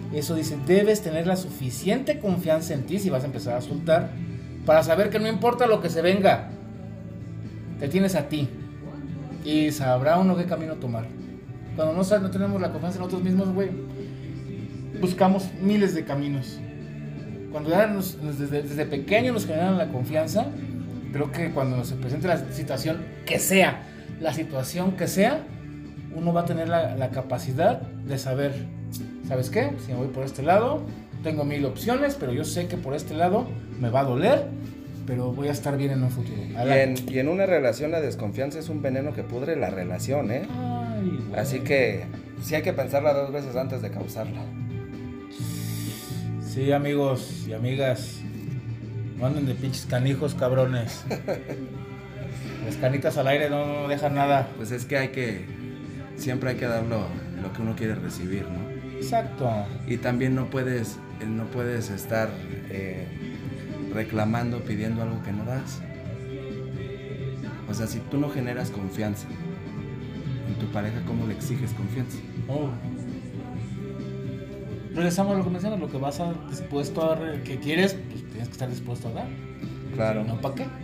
Eso dice, debes tener la suficiente confianza en ti si vas a empezar a soltar, para saber que no importa lo que se venga, te tienes a ti y sabrá uno qué camino tomar. Cuando no, no tenemos la confianza en nosotros mismos, güey, buscamos miles de caminos. Cuando ya nos, desde, desde pequeños nos generan la confianza, creo que cuando se presente la situación que sea, la situación que sea, uno va a tener la, la capacidad de saber, ¿sabes qué? Si me voy por este lado, tengo mil opciones, pero yo sé que por este lado me va a doler, pero voy a estar bien en un futuro. Y en, y en una relación la desconfianza es un veneno que pudre la relación, ¿eh? Ay, así que sí hay que pensarla dos veces antes de causarla. Sí, amigos y amigas, no anden de pinches canijos, cabrones. Las canitas al aire no, no dejan nada. Pues es que hay que, siempre hay que dar lo, lo que uno quiere recibir, ¿no? Exacto. Y también no puedes, no puedes estar eh, reclamando, pidiendo algo que no das. O sea, si tú no generas confianza en tu pareja, ¿cómo le exiges confianza? Oh. Regresamos a lo que mencionas, lo que vas a dispuesto a dar, que quieres, pues tienes que estar dispuesto a dar. Claro. Si no, ¿para qué?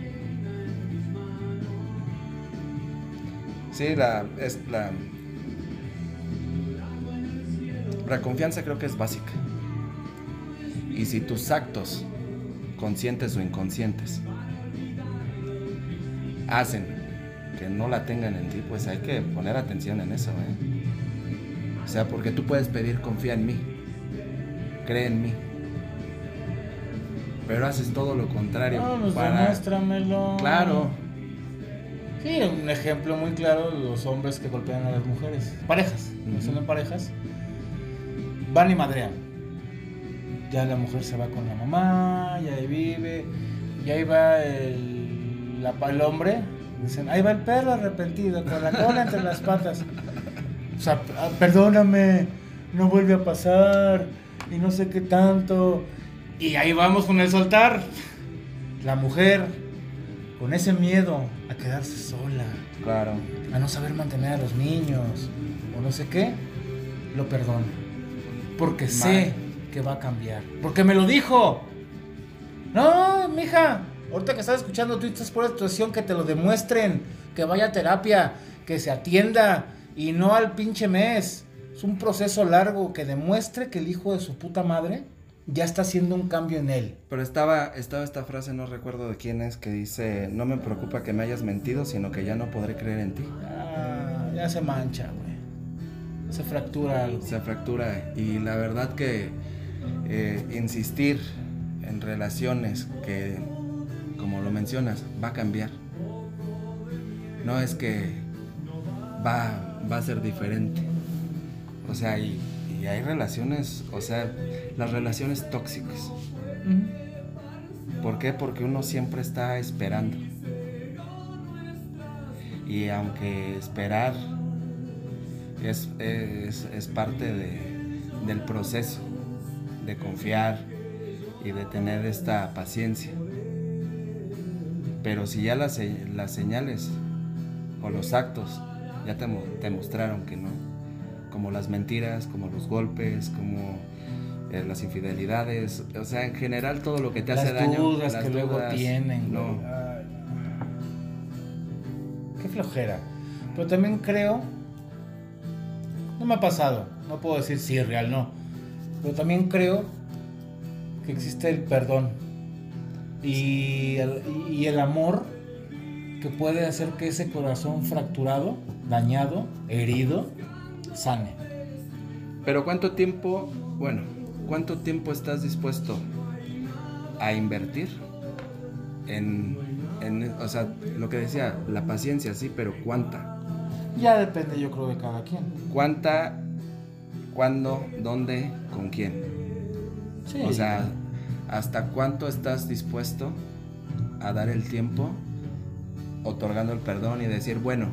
Sí, la, es la, la confianza creo que es básica. Y si tus actos, conscientes o inconscientes, hacen que no la tengan en ti, pues hay que poner atención en eso, ¿eh? O sea, porque tú puedes pedir, confía en mí, cree en mí, pero haces todo lo contrario. No, pues para... demuéstramelo. Claro. Sí, un ejemplo muy claro de los hombres que golpean a las mujeres. Parejas, no son en parejas. Van y madrean. Ya la mujer se va con la mamá, ya ahí vive, y ahí va el, la, el hombre. Dicen, ahí va el perro arrepentido, con la cola entre las patas. O sea, perdóname, no vuelve a pasar, y no sé qué tanto. Y ahí vamos con el soltar. La mujer, con ese miedo a quedarse sola, Claro. a no saber mantener a los niños, o no sé qué, lo perdona. Porque Mal. sé que va a cambiar. Porque me lo dijo. No, mija, ahorita que estás escuchando tú estás por la situación, que te lo demuestren, que vaya a terapia, que se atienda, y no al pinche mes. Es un proceso largo, que demuestre que el hijo de su puta madre ya está haciendo un cambio en él. Pero estaba, estaba esta frase, no recuerdo de quién es, que dice, no me preocupa que me hayas mentido, sino que ya no podré creer en ti. Ah, ya se mancha, güey. Se fractura algo. Se fractura. Y la verdad que eh, insistir en relaciones que, como lo mencionas, va a cambiar. No es que va, va a ser diferente. O sea, y, y hay relaciones, o sea, las relaciones tóxicas. Uh-huh. ¿Por qué? Porque uno siempre está esperando. Y aunque esperar es, es, es parte de, del proceso de confiar y de tener esta paciencia, pero si ya las, las señales o los actos ya te, te mostraron que no, como las mentiras, como los golpes, como eh, las infidelidades, o sea, en general todo lo que te las hace daño, dudas las que dudas, luego tienen, no. Ay, qué flojera. Pero también creo, no me ha pasado, no puedo decir si es real, no, pero también creo que existe el perdón y el, y el amor, que puede hacer que ese corazón fracturado, dañado, herido, sane. Pero ¿cuánto tiempo, bueno, cuánto tiempo estás dispuesto a invertir en, en, o sea, lo que decía, la paciencia, sí, pero ¿cuánta? Ya depende, yo creo, de cada quien. ¿Cuánta, cuándo, dónde, con quién? Sí. O sea, ¿hasta cuánto estás dispuesto a dar el tiempo otorgando el perdón y decir, bueno,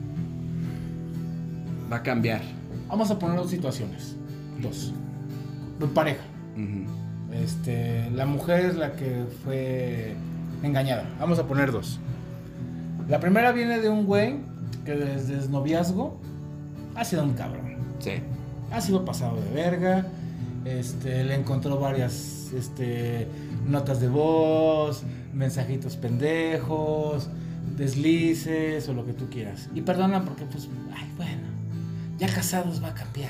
va a cambiar? Vamos a poner dos situaciones. Dos. En pareja. Uh-huh. Este, la mujer es la que fue engañada. Vamos a poner dos. La primera viene de un güey que desde el noviazgo ha sido un cabrón. Sí. Ha sido pasado de verga. este, le encontró varias este, notas de voz, mensajitos pendejos, deslices o lo que tú quieras. Y perdona porque, pues, ay, bueno, ya casados va a cambiar.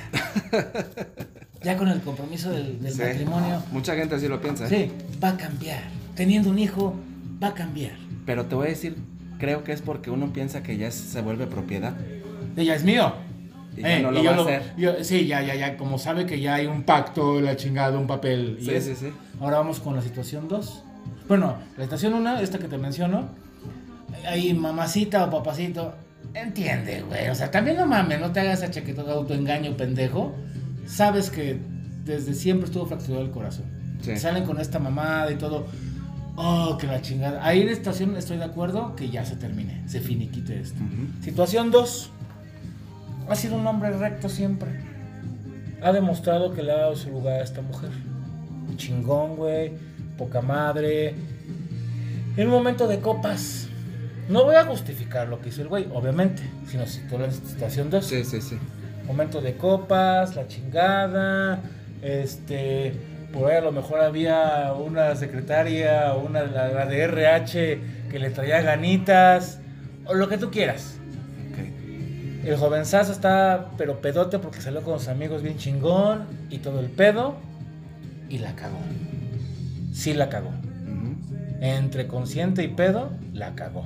Ya con el compromiso del, del sí. matrimonio. Mucha gente así lo piensa. Sí, va a cambiar. Teniendo un hijo, va a cambiar. Pero te voy a decir, creo que es porque uno piensa que ya se vuelve propiedad. Ella es mío. Y ya eh, no lo va a hacer. Yo, sí, ya, ya, ya. Como sabe que ya hay un pacto, la chingada, un papel. Sí, y es, sí, sí. Ahora vamos con la situación dos. Bueno, la situación uno, esta que te menciono. Ahí mamacita o papacito. Entiende, güey. O sea, también no mames, no te hagas esa chaqueta de autoengaño, pendejo. Sabes que desde siempre estuvo fracturado el corazón. Sí. Salen con esta mamada y todo. Oh, que la chingada. Ahí en esta situación estoy de acuerdo que ya se termine, se finiquite esto. Uh-huh. Situación dos. Ha sido un hombre recto siempre. Ha demostrado que le ha dado su lugar a esta mujer. Chingón, güey. Poca madre. En un momento de copas. No voy a justificar lo que hizo el güey, obviamente. Sino si tú la situación dos. Sí, sí, sí. Momento de copas, la chingada. Este... Por ahí a lo mejor había una secretaria o una la, la de R H que le traía ganitas o lo que tú quieras. Okay. El jovenzazo está pero pedote porque salió con sus amigos bien chingón y todo el pedo y la cagó. Sí la cagó. Uh-huh. Entre consciente y pedo la cagó.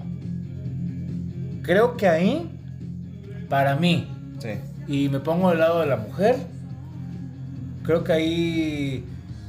Creo que ahí para mí sí. Y me pongo del lado de la mujer. Creo que ahí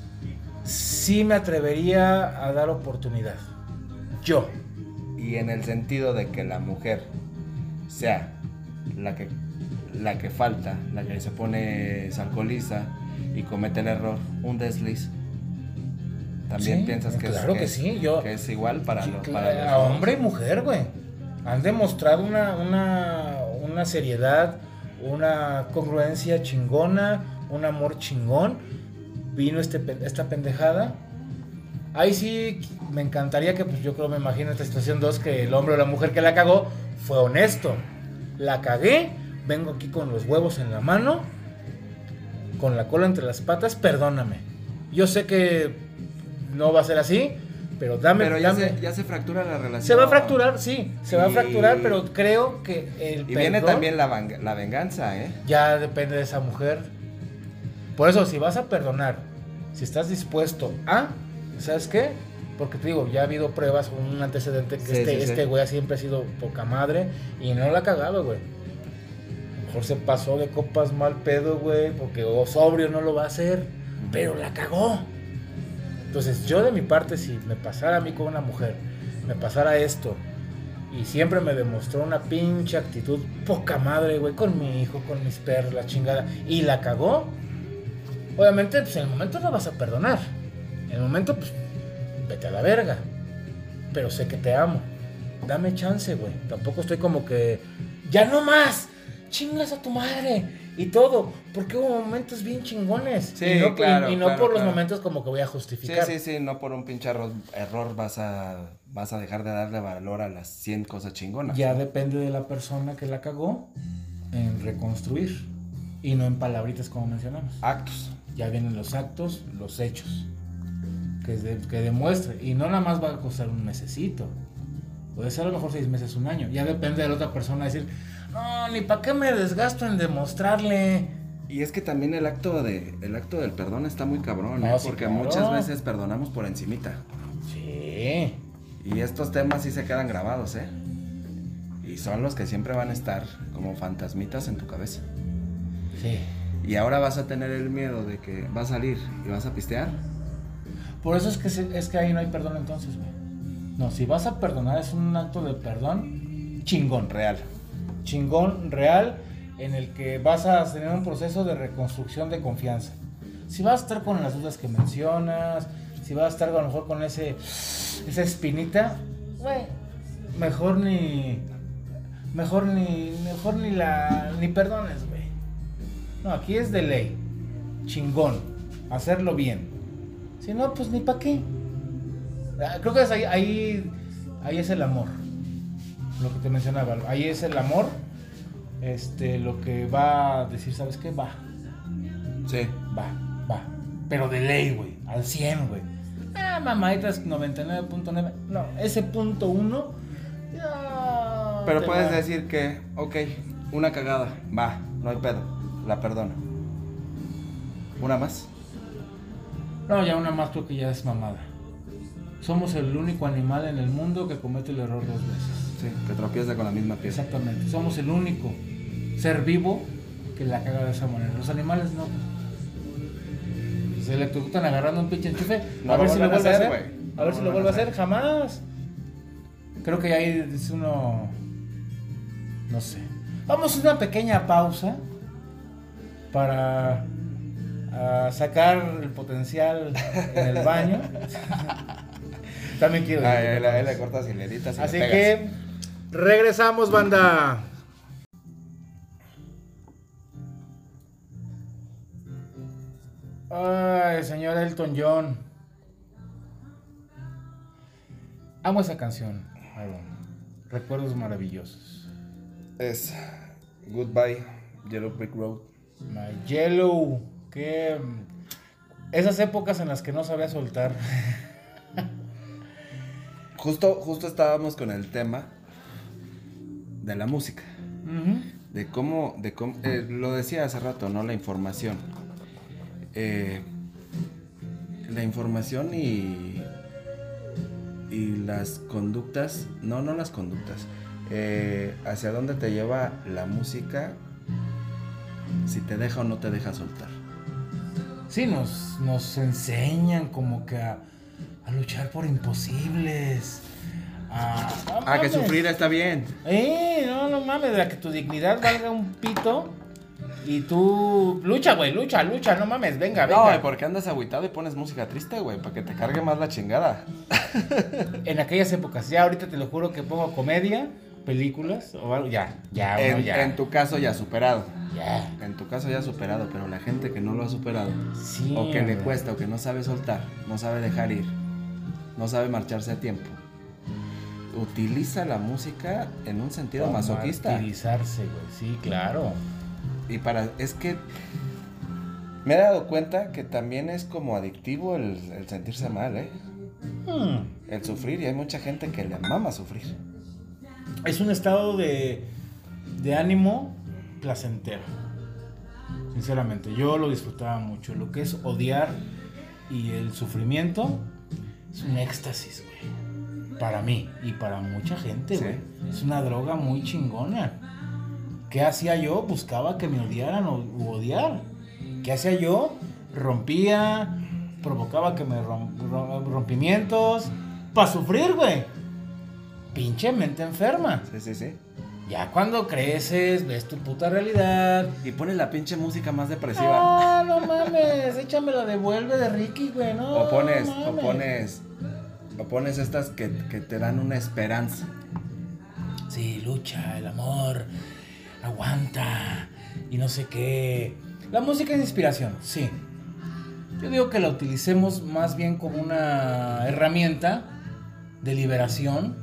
sí me atrevería a dar oportunidad. Yo. Y en el sentido de que la mujer sea la que, la que falta, la que se pone, se alcoholiza y comete el error, un desliz. ¿También sí, piensas que, claro es, que, que, es, sí. Yo, que es igual para, sí, los, claro, para los a hombre y mujer, güey? Han demostrado una, una, una seriedad, una congruencia chingona, un amor chingón. Vino este, esta pendejada. Ahí sí me encantaría que, pues yo creo, me imagino esta situación dos, que el hombre o la mujer que la cagó fue honesto. La cagué, vengo aquí con los huevos en la mano, con la cola entre las patas, perdóname. Yo sé que no va a ser así, pero dame... Pero ya, dame. Se, ya se fractura la relación. Se va a fracturar, sí, se y... va a fracturar, pero creo que el Y perdón, viene también la, la venganza, ¿eh? Ya depende de esa mujer. Por eso, si vas a perdonar, si estás dispuesto a, ¿sabes qué? Porque te digo, ya ha habido pruebas, un antecedente que sí, este, sí, este sí. güey siempre ha sido poca madre y no la ha cagado, güey. A lo mejor se pasó de copas mal pedo, güey, porque o sobrio no lo va a hacer, pero la cagó. Entonces, yo de mi parte, si me pasara a mí con una mujer, me pasara esto, y siempre me demostró una pinche actitud poca madre, güey, con mi hijo, con mis perros, la chingada, y la cagó. Obviamente, pues en el momento no vas a perdonar. En el momento, pues, vete a la verga. Pero sé que te amo. Dame chance, güey. Tampoco estoy como que... ¡Ya no más! ¡Chingas a tu madre! Y todo. Porque hubo momentos bien chingones. Sí, y no, claro, y, y no claro, por claro. los momentos como que voy a justificar. Sí, sí, sí. No por un pinche error, error vas a... Vas a dejar de darle valor a las cien cosas chingonas. Ya depende de la persona que la cagó en reconstruir. Y no en palabritas como mencionamos. Actos. Ya vienen los actos, los hechos. Que, de, que demuestre. Y no nada más va a costar un mesecito. Puede ser a lo mejor seis meses, un año. Ya depende de la otra persona decir, no, ni para qué me desgasto en demostrarle. Y es que también el acto de el acto del perdón está muy cabrón, no, ¿eh? sí, Porque claro. muchas veces perdonamos por encimita. Sí. Y estos temas sí se quedan grabados, ¿eh? Y son los que siempre van a estar como fantasmitas en tu cabeza. Sí. Y ahora vas a tener el miedo de que vas a salir y vas a pistear. Por eso es que, es que ahí no hay perdón entonces, güey. No, si vas a perdonar es un acto de perdón chingón. Real. Chingón, real, en el que vas a tener un proceso de reconstrucción de confianza. Si vas a estar con las dudas que mencionas, si vas a estar a lo mejor con ese esa espinita, güey, mejor ni... Mejor ni... Mejor ni la... Ni perdones, güey. No, aquí es de ley. Chingón. Hacerlo bien. Si no, pues ni pa' qué. Creo que es ahí, ahí, ahí es el amor. Lo que te mencionaba. Ahí es el amor. Este, lo que va a decir, ¿sabes qué? Va. Sí. Va, va. pero de ley, güey, al cien, güey. Ah, mamaditas noventa y nueve punto nueve. No, ese punto uno. Ya Pero te puedes va. decir que, ok, una cagada, va, no hay pedo, la perdono. ¿Una más? No, ya una más creo que ya es mamada. Somos el único animal en el mundo que comete el error dos veces. Sí, que tropieza con la misma pieza. Exactamente. Somos el único ser vivo que la caga de esa manera. Los animales no. Se electrocutan agarrando un pinche enchufe. No a lo ver si lo vuelven a vuelve a hacer, hacer. güey. A No ver lo si lo vuelven vuelve a a hacer. hacer. Jamás. Creo que ahí es uno. No sé. Vamos a una pequeña pausa para a sacar el potencial en el baño. También quiero. Ahí, ahí, le- ahí le cortas hileritas y Así le pegas. que regresamos, banda. Ay, señor Elton John. Amo esa canción, Aaron. Recuerdos maravillosos. Es Goodbye, Yellow Brick Road. My Yellow. Que esas épocas en las que no sabía soltar. Justo, justo estábamos con el tema de la música. Ujú. De cómo, de cómo eh, lo decía hace rato, ¿no? La información. Eh, la información y, y las conductas, no, no las conductas, eh, hacia dónde te lleva la música, si te deja o no te deja soltar. Sí, nos, nos enseñan como que a, a luchar por imposibles. A, no Ah, que mames. sufrir está bien. Eh, no, no mames, de que tu dignidad valga un pito. Y tú, lucha, güey, lucha, lucha, no mames, venga, No, venga. ¿y por qué andas agüitado y pones música triste, güey? Para que te cargue más la chingada. En aquellas épocas, ya ahorita te lo juro que pongo comedia, películas o algo, ya, ya, uno En, ya. en tu caso ya superado. Ya. En tu caso ya superado, pero la gente que no lo ha superado, Sí, o que le güey. cuesta, o que no sabe soltar, no sabe dejar ir, no sabe marcharse a tiempo, utiliza la música en un sentido Para masoquista. martirizarse, güey, sí, claro. Y para, es que me he dado cuenta que también es como adictivo el, el sentirse mal, ¿eh? Hmm. El sufrir, y hay mucha gente que le mama sufrir. Es un estado de, de ánimo placentero. Sinceramente, yo lo disfrutaba mucho. Lo que es odiar y el sufrimiento es un éxtasis, güey. Para mí y para mucha gente, Sí. güey. Es una droga muy chingona. ¿Qué hacía yo? Buscaba que me odiaran o u odiar. ¿Qué hacía yo? Rompía, provocaba que me rom- rom- rompimientos para sufrir, güey. Pinche mente enferma. Sí, sí, sí. Ya cuando creces, ves tu puta realidad. Y pone la pinche música más depresiva. No, no mames, échame la devuelve de Ricky, güey, no. O pones, no o mames. pones, o pones estas que, que te dan una esperanza. Sí, lucha, el amor, aguanta y no sé qué. La música es inspiración, sí. Yo digo que la utilicemos más bien como una herramienta de liberación,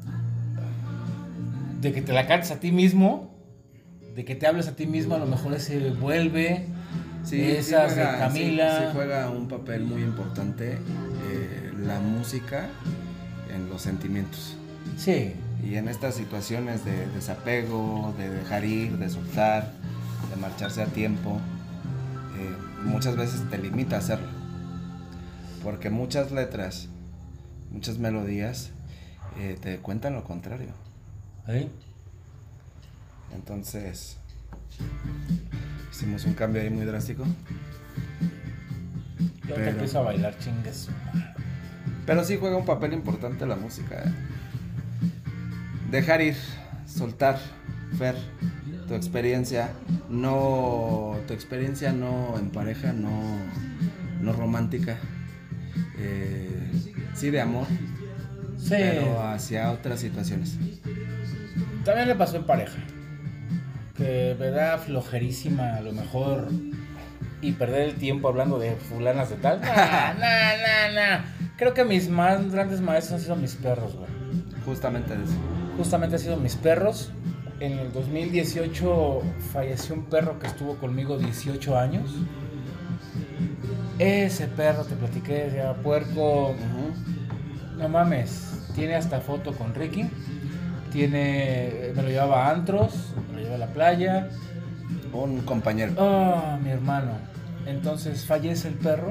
de que te la cantes a ti mismo, de que te hables a ti mismo, a lo mejor ese vuelve, esas juega, de Camila. sí, sí juega un papel muy importante eh, la música en los sentimientos. Sí, Y en estas situaciones de desapego, de dejar ir, de soltar, de marcharse a tiempo, eh, muchas veces te limita a hacerlo. Porque muchas letras, muchas melodías eh, te cuentan lo contrario. ¿eh? Entonces, hicimos un cambio ahí muy drástico. Yo te Pero- empiezo a bailar chingues. Pero sí juega un papel importante la música. ¿eh? Dejar ir, soltar, Fer, tu experiencia, no, tu experiencia no en pareja, no, no romántica, eh, sí de amor, Sí, pero hacia otras situaciones. también le pasó en pareja. Que me da flojerísima a lo mejor y perder el tiempo hablando de fulanas de tal. Nah, nah, nah, nah. Creo que mis más grandes maestros han sido mis perros, güey. Justamente de eso. Justamente han sido mis perros. En el dos mil dieciocho falleció un perro que estuvo conmigo dieciocho años. Ese perro, te platiqué, se llama Puerco. Uh-huh. No mames, tiene hasta foto con Ricky. Tiene, me lo llevaba a antros, me lo llevaba a la playa. Un compañero. Oh, mi hermano. Entonces fallece el perro.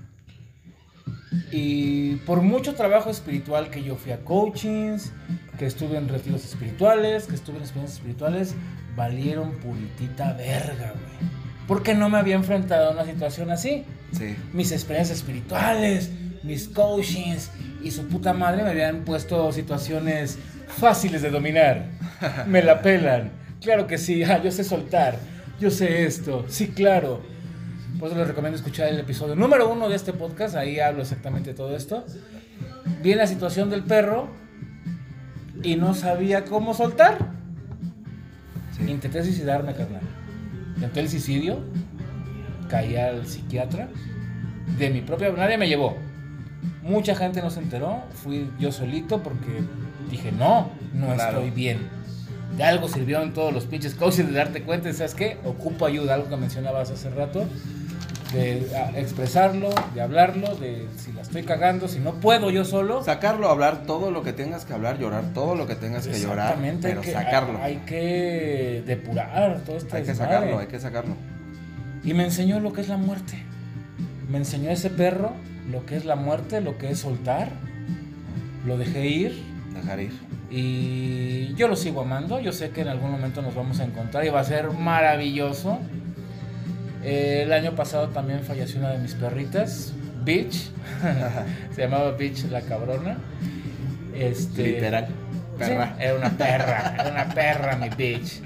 Y por mucho trabajo espiritual que yo fui a coachings, que estuve en retiros espirituales, que estuve en experiencias espirituales, valieron puritita verga, güey. Porque no me había enfrentado a una situación así. Sí. Mis experiencias espirituales, mis coachings y su puta madre me habían puesto situaciones fáciles de dominar. Me la pelan. Claro que sí, ah, yo sé soltar. Yo sé esto. Sí, claro. Por eso les recomiendo escuchar el episodio número uno de este podcast. Ahí hablo exactamente de todo esto. Vi la situación del perro y no sabía cómo soltar. Sí. Intenté suicidarme, carnal. Intenté el suicidio. Caí al psiquiatra. De mi propia... Nadie me llevó. Mucha gente no se enteró. Fui yo solito porque dije, no, no claro. estoy bien. De algo sirvió en todos los pinches coaches de darte cuenta. ¿Sabes qué? Ocupo ayuda. Algo que mencionabas hace rato. De expresarlo, de hablarlo, de si la estoy cagando, si no puedo yo solo. Sacarlo, hablar todo lo que tengas que hablar, llorar todo lo que tengas que llorar, pero que, sacarlo. Hay, hay que depurar todo esto. Hay que desmadre. sacarlo, hay que sacarlo. Y me enseñó lo que es la muerte. Me enseñó ese perro lo que es la muerte, lo que es soltar. Lo dejé ir. Dejar ir. Y yo lo sigo amando. Yo sé que en algún momento nos vamos a encontrar y va a ser maravilloso. El año pasado también falleció una de mis perritas, Bitch. Se llamaba Bitch la cabrona. Este, Literal, perra. Sí, era una perra, era una perra mi Bitch.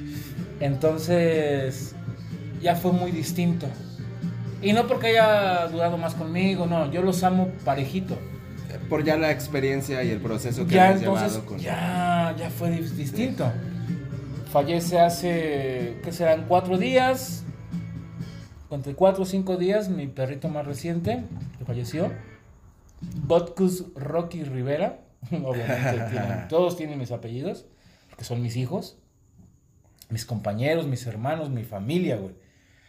Entonces, ya fue muy distinto. Y no porque haya dudado más conmigo, no, yo los amo parejito. Por ya la experiencia y el proceso que ya has entonces, llevado con... Ya, ya fue distinto. Sí. Fallece hace, ¿qué serán? Cuatro días... Entre cuatro o cinco días, mi perrito más reciente, que falleció, Botkus Rocky Rivera, obviamente tienen, todos tienen mis apellidos, que son mis hijos, mis compañeros, mis hermanos, mi familia, güey.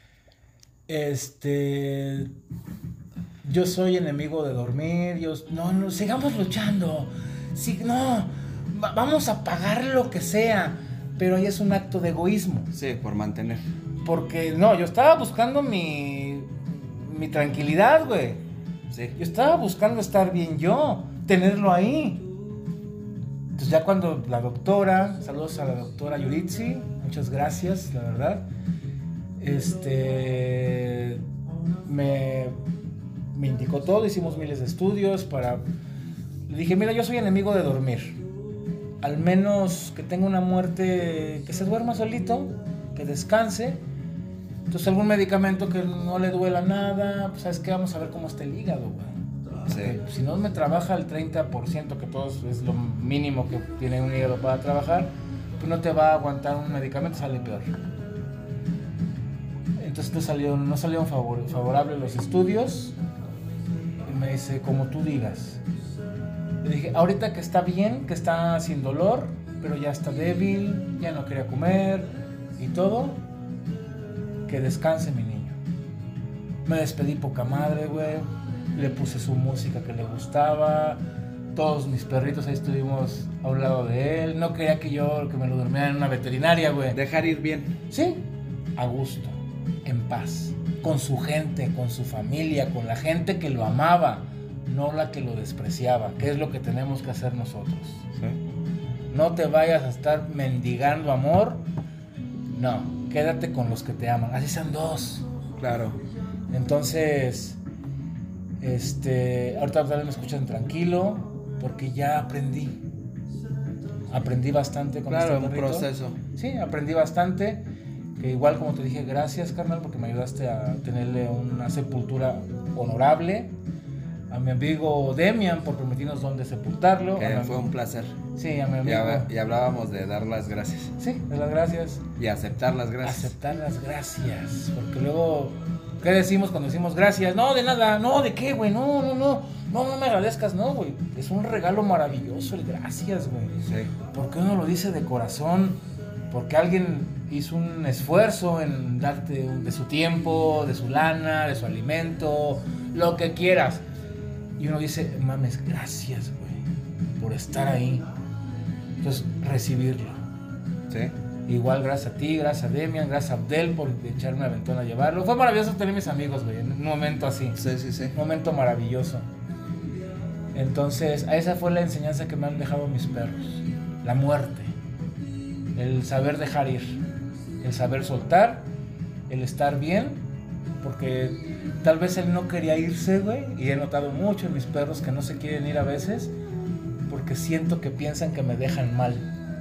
Este, yo soy enemigo de dormir, yo, no, no, sigamos luchando, sí, no, va, vamos a pagar lo que sea, pero ahí es un acto de egoísmo. Sí, por mantener. Porque, no, yo estaba buscando mi, mi tranquilidad, güey. Sí. Yo estaba buscando estar bien yo, tenerlo ahí. Entonces ya cuando la doctora, saludos a la doctora Yuritsi, muchas gracias, la verdad. Este, me, me indicó todo, hicimos miles de estudios para... Le dije, mira, yo soy enemigo de dormir. Al menos que tenga una muerte, que se duerma solito, que descanse. Entonces algún medicamento que no le duela nada, pues sabes qué, vamos a ver cómo está el hígado, güey. Sí. Si no me trabaja el treinta por ciento, que todos es lo mínimo que tiene un hígado para trabajar, pues no te va a aguantar un medicamento, sale peor. Entonces no salieron, no salieron favor, favorables los estudios. Y me dice, como tú digas. Le dije, ahorita que está bien, que está sin dolor, pero ya está débil, ya no quería comer y todo, que descanse mi niño. Me despedí poca madre, güey. Le puse su música que le gustaba. Todos mis perritos ahí estuvimos a un lado de él. No quería que yo, que me lo durmiera en una veterinaria, güey. Dejar ir bien. Sí, a gusto, en paz, con su gente, con su familia, con la gente que lo amaba, no la que lo despreciaba, que es lo que tenemos que hacer nosotros. ¿Sí? No te vayas a estar mendigando amor. No. Quédate con los que te aman, así sean dos. Claro. Entonces, este, ahorita tal vez me escuchan tranquilo, porque ya aprendí. Aprendí bastante con claro, este perrito. un proceso. Sí, aprendí bastante. Que igual como te dije, gracias, carnal, porque me ayudaste a tenerle una sepultura honorable. A mi amigo Demian por permitirnos dónde sepultarlo. Que fue mi... un placer. Sí, a mi amigo. Y, y hablábamos de dar las gracias. Sí, de las gracias. Y aceptar las gracias. Aceptar las gracias. Porque luego, ¿qué decimos cuando decimos gracias? No, de nada. No, ¿de qué, güey? No, no, no. No, no me agradezcas, no, güey. Es un regalo maravilloso el gracias, güey. Sí. ¿Por qué uno lo dice de corazón? porque alguien hizo un esfuerzo en darte un, de su tiempo, de su lana, de su alimento, lo que quieras. Y uno dice, mames, gracias, güey, por estar ahí. Entonces, recibirlo. Sí. Igual gracias a ti, gracias a Demian, gracias a Abdel por echarme una aventón a llevarlo. Fue maravilloso tener mis amigos, güey, en un momento así. Sí, sí, sí. Un momento maravilloso. Entonces, esa fue la enseñanza que me han dejado mis perros. La muerte. El saber dejar ir. El saber soltar. El estar bien. Porque tal vez él no quería irse, güey. Y he notado mucho en mis perros que no se quieren ir a veces. Porque siento que piensan que me dejan mal.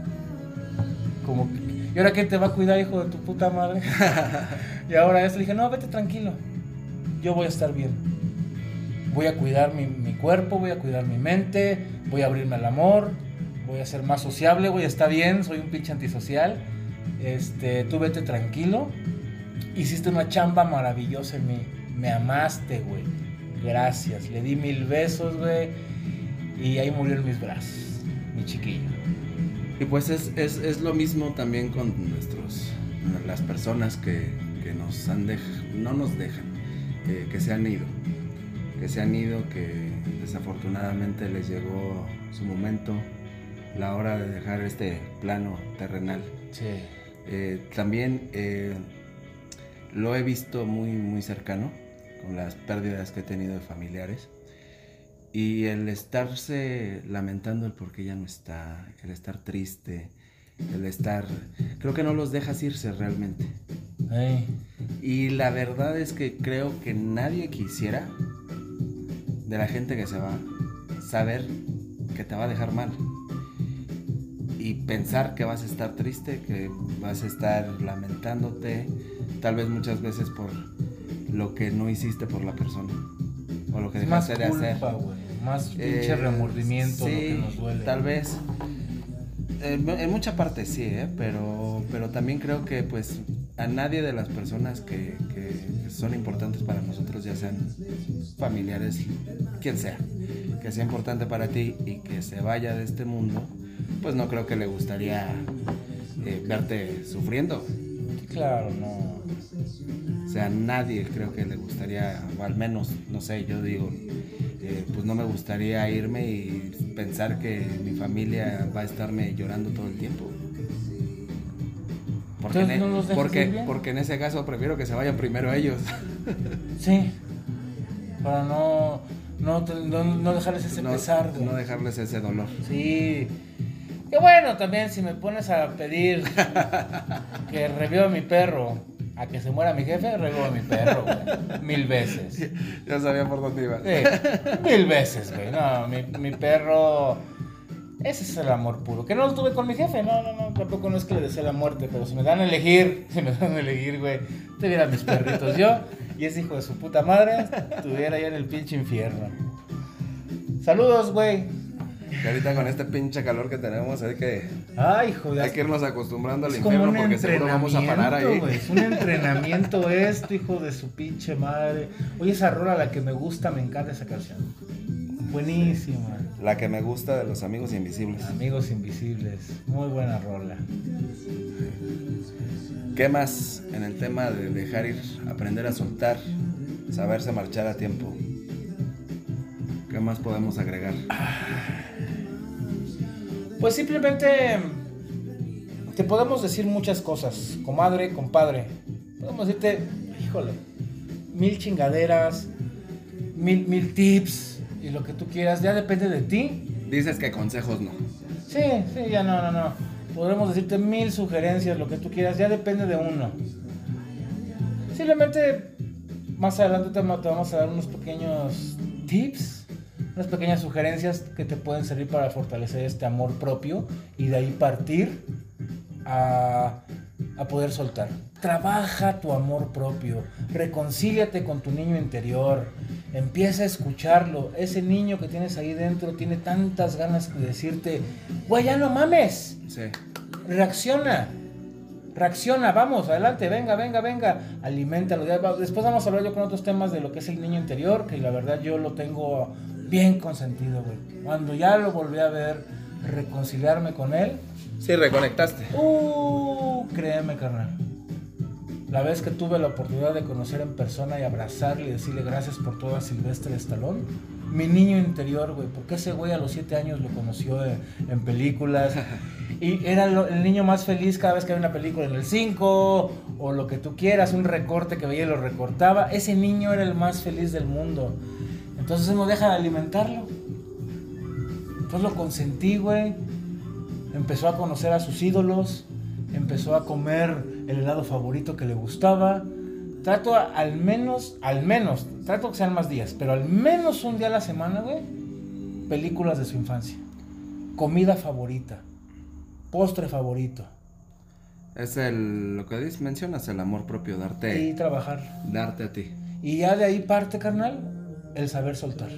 Como que, ¿y ahora quién te va a cuidar, hijo de tu puta madre? Y ahora eso le dije, no, vete tranquilo. Yo voy a estar bien. Voy a cuidar mi, mi cuerpo, voy a cuidar mi mente, voy a abrirme al amor, voy a ser más sociable, güey, está bien, soy un pinche antisocial. Este, tú vete tranquilo. Hiciste una chamba maravillosa en mí. Me amaste, güey. Gracias. Le di mil besos, güey. Y ahí murió en mis brazos, mi chiquillo. Y pues es, es, es lo mismo también con nuestros, las personas que, que nos han dejado, no nos dejan, que, que se han ido, que se han ido, que desafortunadamente les llegó su momento, la hora de dejar este plano terrenal. Sí. Eh, también eh, lo he visto muy, muy cercano con las pérdidas que he tenido de familiares. Y el estarse lamentando el por qué ya no está, el estar triste, el estar... Creo que no los dejas irse realmente. Hey. Y la verdad es que creo que nadie quisiera, de la gente que se va, saber que te va a dejar mal. Y pensar que vas a estar triste, que vas a estar lamentándote, tal vez muchas veces por lo que no hiciste por la persona. O lo que dejaste más de culpa, hacer. Güey. Más pinche eh, remordimiento, sí, lo que nos duele. Tal vez. Eh, en mucha parte sí, ¿eh? pero, pero también creo que pues a nadie de las personas que, que son importantes para nosotros, ya sean familiares, quien sea, que sea importante para ti y que se vaya de este mundo, pues no creo que le gustaría eh, verte sufriendo. Claro, no. O sea, a nadie creo que le gustaría, o al menos, no sé, yo digo, eh, pues no me gustaría irme y pensar que mi familia va a estarme llorando todo el tiempo. Porque, en, no los porque, porque en ese caso prefiero que se vayan primero ellos. Sí, para no, no, no, no dejarles ese no, pesar. No dejarles ese dolor. Sí. Que bueno, también si me pones a pedir que reviva a mi perro, a que se muera mi jefe, reviva a mi perro, güey. Mil veces. Ya sabía por dónde iba. Sí, mil veces, güey. No, mi, mi perro, ese es el amor puro. Que no lo tuve con mi jefe, no, no, no. Tampoco no es que le desee la muerte, pero si me dan a elegir, si me dan a elegir, güey, tuviera mis perritos yo y ese hijo de su puta madre estuviera ya en el pinche infierno. Saludos, güey. Que ahorita con este pinche calor que tenemos hay que, Ay, joder, hay que irnos acostumbrando al infierno porque seguro vamos a parar ahí. Wey, es un entrenamiento esto, hijo de su pinche madre. Oye, esa rola, la que me gusta, me encanta esa canción. Buenísima. La que me gusta de Los Amigos Invisibles. Amigos Invisibles, muy buena rola. ¿Qué más en el tema de dejar ir, aprender a soltar, saberse marchar a tiempo? ¿Qué más podemos agregar? Pues simplemente te podemos decir muchas cosas, comadre, compadre. Podemos decirte, híjole, mil chingaderas, mil, mil tips y lo que tú quieras, ya depende de ti. Dices que consejos no. Sí, sí, ya no, no, no. Podremos decirte mil sugerencias, lo que tú quieras, ya depende de uno. Simplemente más adelante te vamos a dar unos pequeños tips, unas pequeñas sugerencias que te pueden servir para fortalecer este amor propio y de ahí partir a, a poder soltar. Trabaja tu amor propio, reconcíliate con tu niño interior, empieza a escucharlo. Ese niño que tienes ahí dentro tiene tantas ganas de decirte, güey, ya no mames. Sí. Reacciona. Reacciona, vamos, adelante, venga, venga, venga, aliméntalo. Después vamos a hablar yo con otros temas de lo que es el niño interior, que la verdad yo lo tengo bien consentido, güey. Cuando ya lo volví a ver, reconciliarme con él, Sí, reconectaste. Uh, créeme, carnal. La vez que tuve la oportunidad de conocer en persona y abrazarle y decirle gracias por todo a Sylvester Stallone, mi niño interior, güey, porque ese güey a los siete años lo conoció de, en películas y era lo, el niño más feliz cada vez que había una película en el cinco o lo que tú quieras, un recorte que veía y lo recortaba. Ese niño era el más feliz del mundo. Entonces no deja de alimentarlo. Entonces lo consentí, güey. Empezó a conocer a sus ídolos, empezó a comer el helado favorito que le gustaba. Trato a, al menos, al menos, trato que sean más días, pero al menos un día a la semana, güey, películas de su infancia. Comida favorita, postre favorito. Es el, lo que dices, mencionas, el amor propio, darte. Y trabajar. Darte a ti. Y ya de ahí parte, carnal, el saber soltar.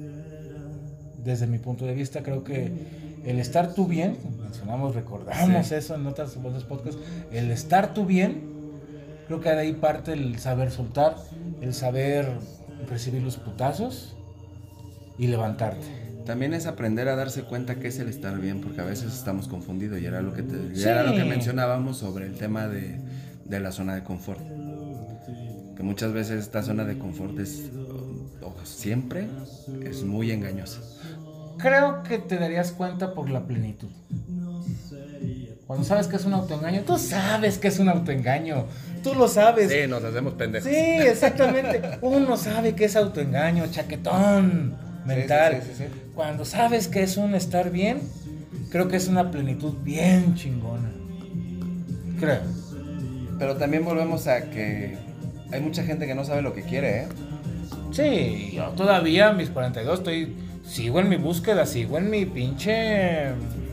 Desde mi punto de vista, creo que el estar tú bien, mencionamos, recordamos sí. eso en otras, otros podcasts, el estar tú bien, creo que de ahí parte el saber soltar, el saber recibir los putazos y levantarte. También es aprender a darse cuenta que es el estar bien, porque a veces estamos confundidos y era lo que, te, sí. era lo que mencionábamos sobre el tema de, de la zona de confort. Que muchas veces esta zona de confort es, o, o siempre, es muy engañosa. Creo que te darías cuenta por la plenitud. Cuando sabes que es un autoengaño, tú sabes que es un autoengaño. Tú lo sabes. Sí, nos hacemos pendejos. Sí, exactamente. Uno sabe que es autoengaño, chaquetón mental. Sí, sí, sí, sí, sí. Cuando sabes que es un estar bien, creo que es una plenitud bien chingona. Creo. Pero también volvemos a que hay mucha gente que no sabe lo que quiere, ¿eh? Sí, yo todavía a mis cuarenta y dos estoy... Sigo en mi búsqueda, sigo en mi pinche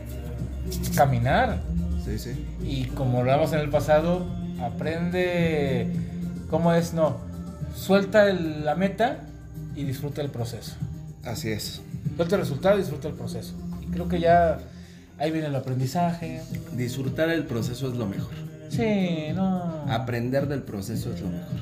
caminar. Sí, sí. Y como hablamos en el pasado, aprende cómo es, no, suelta el, la meta y disfruta el proceso. Así es. Suelta el resultado y disfruta el proceso. Y creo que ya ahí viene el aprendizaje. Disfrutar el proceso es lo mejor. Sí, no. Aprender del proceso es lo mejor.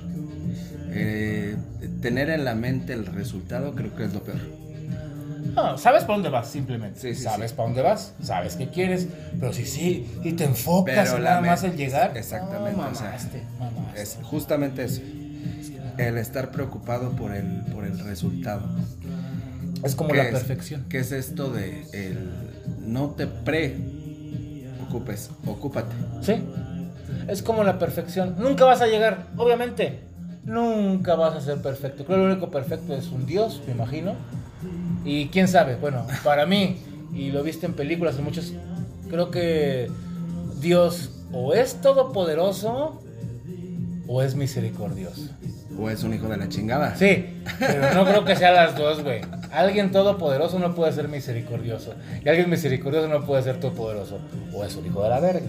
Eh, tener en la mente el resultado creo que es lo peor. No, sabes para dónde vas, simplemente. Sí, sí, sabes sí. para dónde vas, sabes qué quieres, pero si sí, y te enfocas pero en la nada me... más el llegar. Exactamente. No, mamaste, o sea, mamaste. Es justamente eso. El estar preocupado por el, por el resultado. Es como la perfección. ¿Qué es esto de el no te preocupes, ocúpate? Sí. Es como la perfección. Nunca vas a llegar, obviamente. Nunca vas a ser perfecto. Creo que lo único perfecto es un Dios, me imagino. Y quién sabe, bueno, para mí, y lo viste en películas, en muchos, creo que Dios o es todopoderoso o es misericordioso. O es un hijo de la chingada. Sí, pero no creo que sea las dos, güey. Alguien todopoderoso no puede ser misericordioso. Y alguien misericordioso no puede ser todopoderoso. O es un hijo de la verga.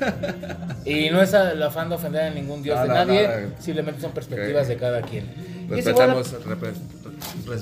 Y no es el afán de ofender a ningún Dios no, de no, nadie. No, no. Simplemente son perspectivas okay. de cada quien. Respetamos, repre, res,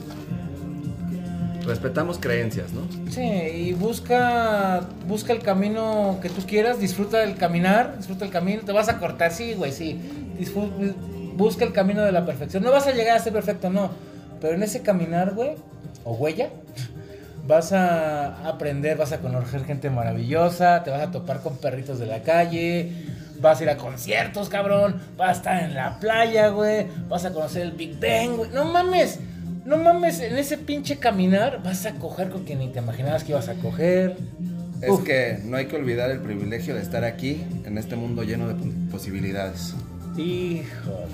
respetamos creencias, ¿no? Sí, y busca, busca el camino que tú quieras. Disfruta del caminar. Disfruta el camino. Te vas a cortar, sí, güey, sí. Disfruta. Busca el camino de la perfección. No vas a llegar a ser perfecto, no. Pero en ese caminar, güey, o huella, vas a aprender, vas a conocer gente maravillosa, te vas a topar con perritos de la calle, vas a ir a conciertos, cabrón, vas a estar en la playa, güey, vas a conocer el Big Bang, güey. No mames, no mames, en ese pinche caminar vas a coger con quien ni te imaginabas que ibas a coger. Es Uf. que no hay que olvidar el privilegio de estar aquí, en este mundo lleno de posibilidades. Híjole.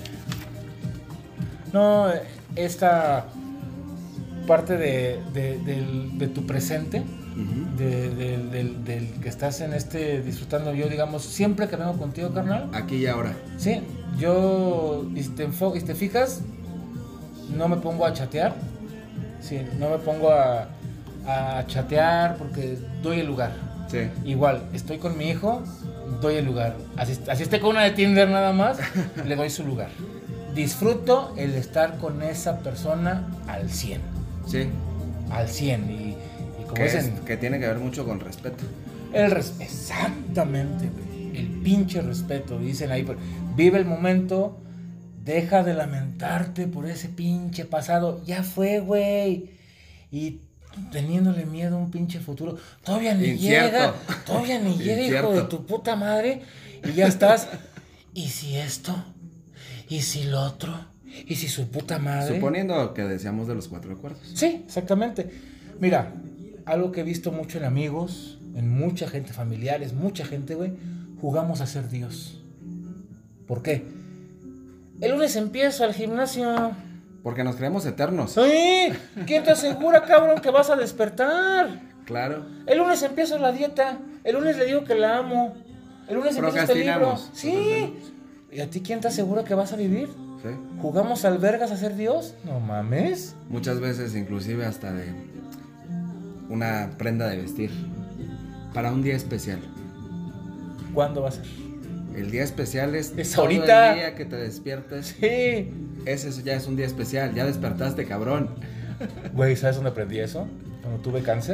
No, esta parte de, de, de, de tu presente, uh-huh. de, de, de, del que estás en este disfrutando, yo digamos, siempre que vengo contigo, carnal. Aquí y ahora. Sí, yo, y te, enfo- y te fijas, no me pongo a chatear, sí, no me pongo a, a chatear porque doy el lugar. Sí. Igual, estoy con mi hijo, doy el lugar. Así, así esté con una de Tinder nada más, le doy su lugar. Disfruto el estar con esa persona al cien. Sí. Al cien. Y, y como que, dicen, es, que tiene que ver mucho con respeto. El res- exactamente, güey. El pinche respeto. Dicen ahí, vive el momento, deja de lamentarte por ese pinche pasado. Ya fue, güey. Y teniéndole miedo a un pinche futuro. Todavía ni Incierto. llega, todavía ni llega, hijo Incierto. de tu puta madre. Y ya estás, ¿y si esto? ¿Y si lo otro? ¿Y si su puta madre? Suponiendo que decíamos de los cuatro acuerdos. Sí, exactamente. Mira, algo que he visto mucho en amigos, en mucha gente, familiares, mucha gente, güey, jugamos a ser Dios. ¿Por qué? El lunes empiezo al gimnasio. Porque nos creemos eternos. ¡Sí! ¿Quién te asegura, cabrón, que vas a despertar? Claro. El lunes empiezo la dieta. El lunes le digo que la amo. El lunes empiezo este libro. Procrastinamos. Sí. ¿Y a ti quién te asegura que vas a vivir? Sí. ¿Jugamos al vergas a ser Dios? No mames. Muchas veces inclusive hasta de una prenda de vestir para un día especial. ¿Cuándo va a ser? El día especial es, Es todo ahorita. el día que te despiertes. Sí. Ese ya es un día especial. Ya despertaste, cabrón. Güey, ¿sabes dónde aprendí eso? Cuando tuve cáncer.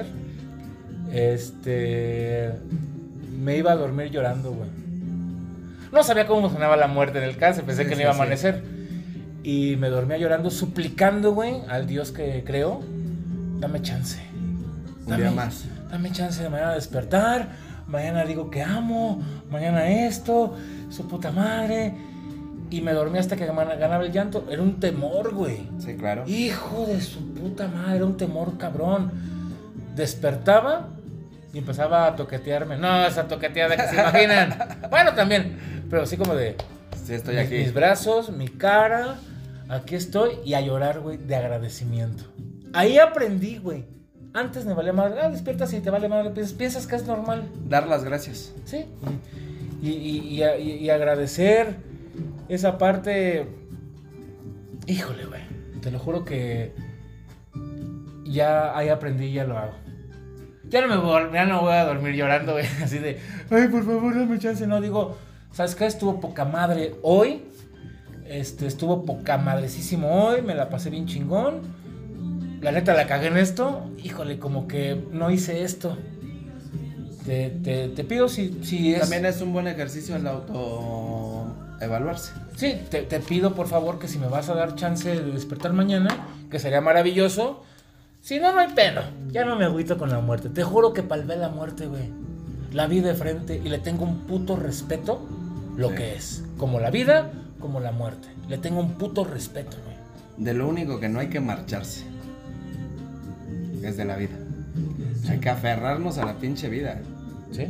Este... Me iba a dormir llorando, güey. No sabía cómo funcionaba la muerte en el cáncer. Pensé Sí, que no sí, iba a sí. amanecer. Y me dormía llorando, suplicando, güey, al Dios que creo. Dame chance. Un Dame- día más. Dame chance de mañana despertar. Mañana digo que amo. Mañana esto. Su puta madre. Y me dormí hasta que ganaba el llanto. Era un temor, güey. Sí, claro. Hijo de su puta madre, era un temor cabrón. Despertaba y empezaba a toquetearme. No, esa toqueteada que se imaginan. Bueno, también, pero así como de Sí, estoy mis, aquí. mis brazos, mi cara, aquí estoy, y a llorar, güey, de agradecimiento. Ahí aprendí, güey. Antes me valía madre. Ah, despiertas y te vale madre. Piensas, piensas que es normal. Dar las gracias. Sí. Y, y, y, y, y agradecer esa parte. Híjole, güey. Te lo juro que ya ahí aprendí y ya lo hago. Ya no me voy, ya no voy a dormir llorando, güey. Así de, ay, por favor, dame chance. No, digo, ¿sabes qué? Estuvo poca madre hoy. Este, estuvo poca madrecísimo hoy. Me la pasé bien chingón. La neta la cagué en esto. Híjole, como que no hice esto. Te, te, te pido si, si es... También es un buen ejercicio el autoevaluarse. Sí, te, te pido por favor que si me vas a dar chance de despertar mañana, que sería maravilloso. Si no, no hay pena. Ya no me agüito con la muerte. Te juro que palvé la muerte, güey. La vi de frente y le tengo un puto respeto lo Sí. que es. Como la vida, como la muerte. Le tengo un puto respeto, güey. De lo único que no hay que marcharse es de la vida. Hay que aferrarnos a la pinche vida. ¿Sí?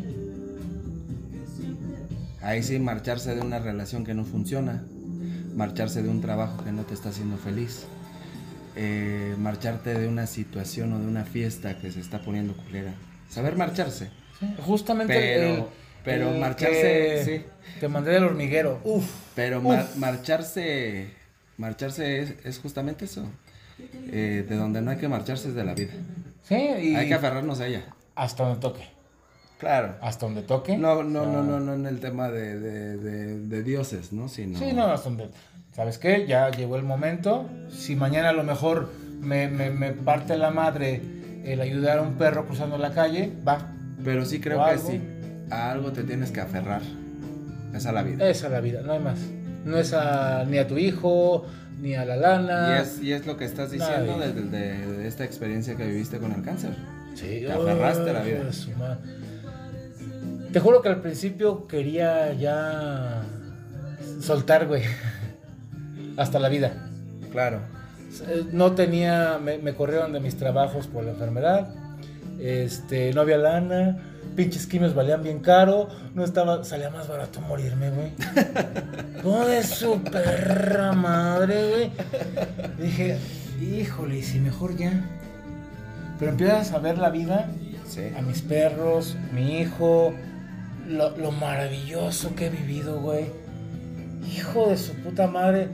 Ahí sí, marcharse de una relación que no funciona, marcharse de un trabajo que no te está haciendo feliz, eh, marcharte de una situación o de una fiesta que se está poniendo culera. Saber marcharse. Sí, justamente Pero- el, pero el marcharse, que sí. Te mandé del hormiguero. Uf. Pero Uf. mar- marcharse, marcharse es, es justamente eso. Eh, de donde no hay que marcharse es de la vida. Sí, y Hay que aferrarnos a ella. hasta donde toque. Claro. Hasta donde toque. No, no, O sea, no, no, no en el tema de, de, de, de dioses, ¿no? Sino... Sí, no, hasta donde... ¿Sabes qué? Ya llegó el momento. Si mañana a lo mejor me, me, me parte la madre el ayudar a un perro cruzando la calle, va. Pero sí creo O que algo. sí. A algo te tienes que aferrar. Es a la vida. Esa es la vida, no hay más. No es a, ni a tu hijo, ni a la lana. Y es, y es lo que estás diciendo Nadie. de, de- de esta experiencia que viviste con el cáncer. Sí, Te aferraste a la ay, vida. hijo de su madre. Te juro que al principio quería ya soltar, güey. Hasta la vida. Claro. No tenía, me, me corrieron de mis trabajos por la enfermedad. Este, no había lana. Pinches quimios valían bien caro. No estaba, salía más barato morirme, güey. ¿Cómo de su perra madre, güey? Dije, híjole, y si mejor ya. Pero empiezas a ver la vida, Sí. a mis perros, mi hijo, lo, lo maravilloso que he vivido, güey. Hijo de su puta madre.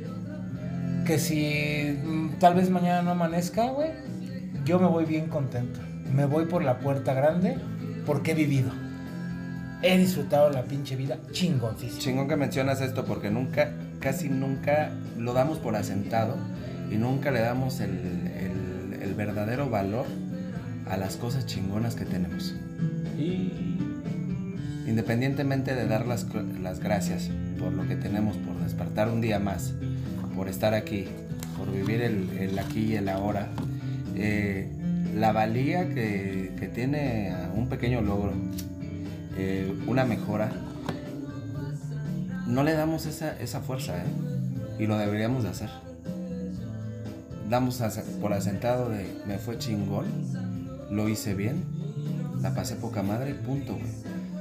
Que si mm, tal vez mañana no amanezca, güey, yo me voy bien contento. Me voy por la puerta grande porque he vivido. He disfrutado la pinche vida chingoncísimo. Chingón que mencionas esto porque nunca, casi nunca lo damos por asentado y nunca le damos el, el, el verdadero valor a las cosas chingonas que tenemos. Y... Independientemente de dar las, las gracias por lo que tenemos, por despertar un día más, por estar aquí, por vivir el, el aquí y el ahora, eh, la valía que, que tiene un pequeño logro, eh, una mejora, no le damos esa, esa fuerza, ¿eh? Y lo deberíamos de hacer. Damos por asentado de me fue chingón, lo hice bien, la pasé poca madre, punto, güey.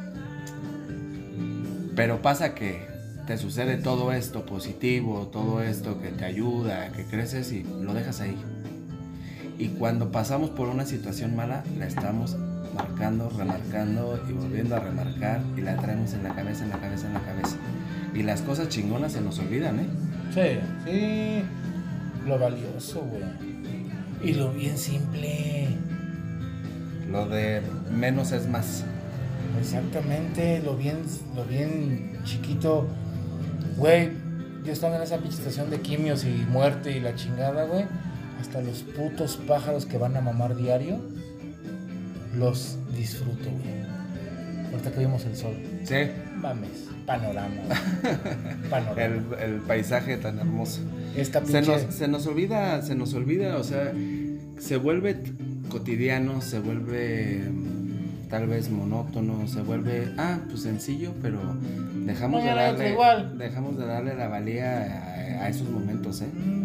Pero pasa que te sucede todo esto positivo, todo esto que te ayuda, que creces y lo dejas ahí. Y cuando pasamos por una situación mala, la estamos marcando, remarcando y volviendo a remarcar y la traemos en la cabeza, en la cabeza, en la cabeza. Y las cosas chingonas se nos olvidan, ¿eh? Sí, sí. Lo valioso, güey. Y lo bien simple. Lo de menos es más. Exactamente, lo bien, lo bien chiquito. Güey, yo estaba en esa pinche estación de quimios y muerte y la chingada, güey. Hasta los putos pájaros que van a mamar diario, los disfruto, güey. Ahorita que vimos el sol. Sí. Mames, panorama. Panorama. El, el paisaje tan hermoso. Esta pinche... se, nos, se nos olvida, se nos olvida, o sea, se vuelve cotidiano, se vuelve tal vez monótono, se vuelve, ah, pues sencillo, pero dejamos Mañana de darle, igual. dejamos de darle la valía a, a esos momentos, ¿eh?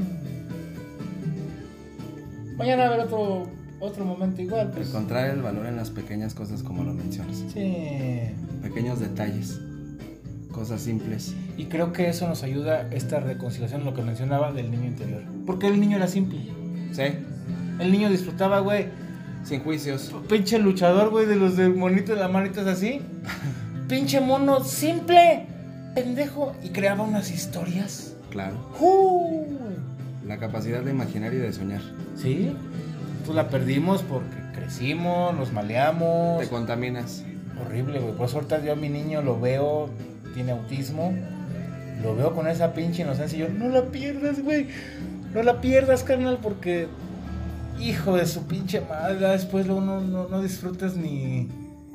Mañana va a haber otro, otro momento igual, pues. Encontrar el valor en las pequeñas cosas como lo mencionas. Sí. Pequeños detalles, cosas simples. Y creo que eso nos ayuda, esta reconciliación, lo que mencionaba del niño interior. Porque el niño era simple. Sí. El niño disfrutaba, güey. Sin juicios. Pinche luchador, güey, de los de monito de las manitas así. Pinche mono simple. Pendejo. Y creaba unas historias. Claro. ¡Uh! La capacidad de imaginar y de soñar. Sí. Pues la perdimos porque crecimos, nos maleamos. Te contaminas. Horrible, güey. Por suerte yo a mi niño lo veo, tiene autismo. Lo veo con esa pinche inocencia y yo, no la pierdas, güey. No la pierdas, carnal, porque... Hijo de su pinche madre, después luego no, no, no disfrutas ni...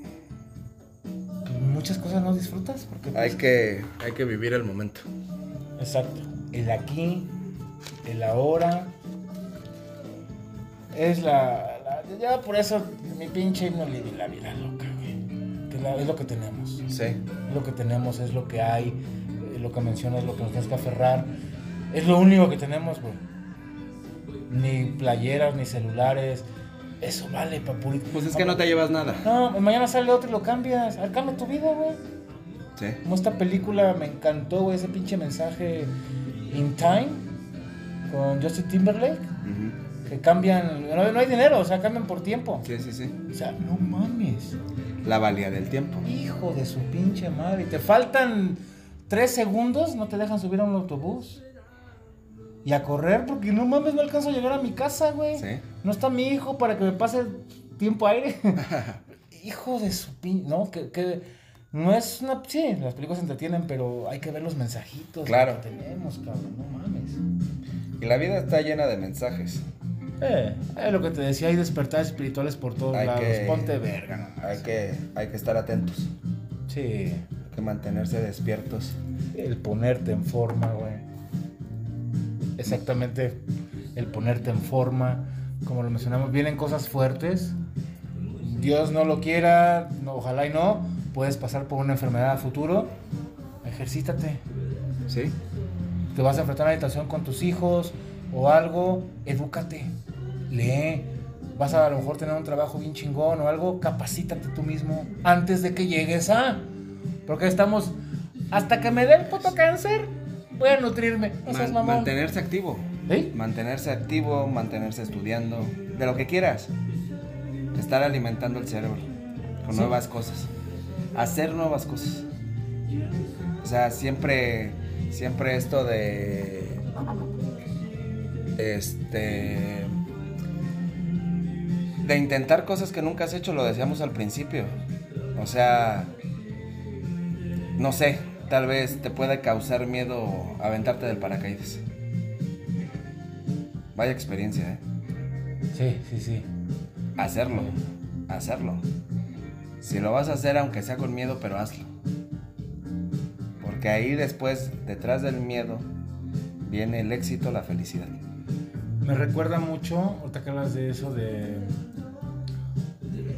Pues muchas cosas no disfrutas porque... Hay que, hay que vivir el momento. Exacto. El aquí, el ahora. Es la... la ya por eso mi pinche himno le di la vida loca, güey. Que la, es lo que tenemos. Sí. Es lo que tenemos, es lo que hay. Lo que mencionas, lo que nos tienes que aferrar. Es lo único que tenemos, güey. Ni playeras, ni celulares. Eso vale, papurito. Pues es que no te llevas nada. No, mañana sale otro y lo cambias. A ver, cambia tu vida, güey. Sí. Como esta película me encantó, güey, ese pinche mensaje In Time con Justin Timberlake. Uh-huh. Que cambian, no, no hay dinero, o sea, cambian por tiempo. Sí, sí, sí. O sea, no mames. La valía del tiempo. Hijo de su pinche madre. Te faltan tres segundos, no te dejan subir a un autobús. Y a correr, porque no mames, no alcanzo a llegar a mi casa, güey. Sí. No está mi hijo para que me pase tiempo aire. Hijo de su pinche... No, que, que no es una... Sí, las películas entretienen, pero hay que ver los mensajitos. Claro. Que tenemos, cabrón, no mames. Y la vida está llena de mensajes. Eh, es lo que te decía, hay despertares espirituales por todos Hay lados. que- Ponte verga, no Hay que, hay que estar atentos. Sí, Hay que mantenerse despiertos. el ponerte en forma, güey. Exactamente, el ponerte en forma. Como lo mencionamos, vienen cosas fuertes. Dios no lo quiera, no, ojalá y no. Puedes pasar por una enfermedad a futuro. Ejercítate. ¿Sí? Te vas a enfrentar a una situación con tus hijos o algo, edúcate. Lee. Vas a a lo mejor tener un trabajo bien chingón o algo, capacítate tú mismo antes de que llegues a... Porque estamos... Hasta que me dé el puto cáncer, voy a nutrirme. No seas Man- mamón. mantenerse activo. ¿Sí? Mantenerse activo, mantenerse estudiando, de lo que quieras. Estar alimentando el cerebro con Sí. nuevas cosas. Hacer nuevas cosas. O sea, siempre, siempre esto de... Este... De intentar cosas que nunca has hecho, lo decíamos al principio. O sea... No sé, tal vez te pueda causar miedo aventarte del paracaídas. Vaya experiencia, ¿eh? Sí, sí, sí. Hacerlo, hacerlo. Si lo vas a hacer, aunque sea con miedo, pero hazlo. Porque ahí después, detrás del miedo, viene el éxito, la felicidad. Me recuerda mucho, ahorita que hablas de eso, de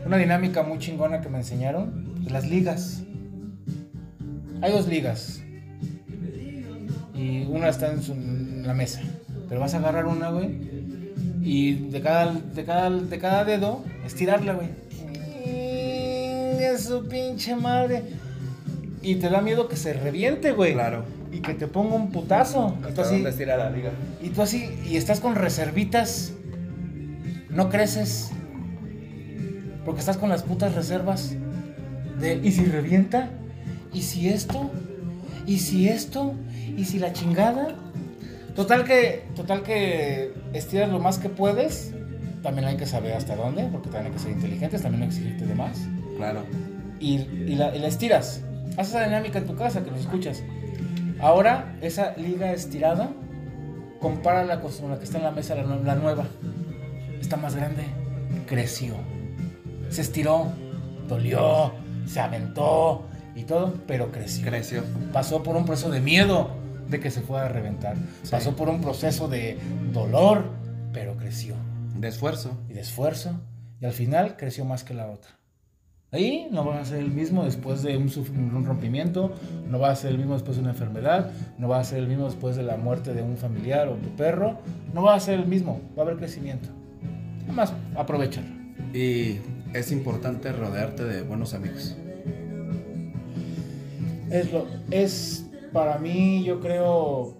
una dinámica muy chingona que me enseñaron, las ligas. Hay dos ligas. Y una está en, su, en la mesa. Pero vas a agarrar una, güey. Y de cada, de cada, de cada dedo, estirarla, güey. Es su pinche madre. Y te da miedo que se reviente, güey. Claro. Y que te ponga un putazo. Y tú así, ¿dónde estira la liga? y tú así, y estás con reservitas. No creces. Porque estás con las putas reservas. De, ¿y si revienta? ¿Y si esto? ¿Y si esto? ¿Y si la chingada? Total que, total que estiras lo más que puedes. También hay que saber hasta dónde, porque también hay que ser inteligentes, también hay que exigirte de más. Claro. Y, y, la, y la estiras. Haz esa dinámica en tu casa, que nos escuchas. Ahora, esa liga estirada, compárala con la que está en la mesa, la, la nueva. Está más grande, creció, se estiró, dolió, se aventó y todo, pero creció. Creció. Pasó por un proceso de miedo de que se fuera a reventar. Sí. Pasó por un proceso de dolor, pero creció. De esfuerzo. Y de esfuerzo. Y al final creció más que la otra. Ahí no va a ser el mismo después de un, un rompimiento, no va a ser el mismo después de una enfermedad, no va a ser el mismo después de la muerte de un familiar o tu perro, no va a ser el mismo, va a haber crecimiento. Nada más, aprovechalo. Y es importante rodearte de buenos amigos. Es lo, es para mí, yo creo,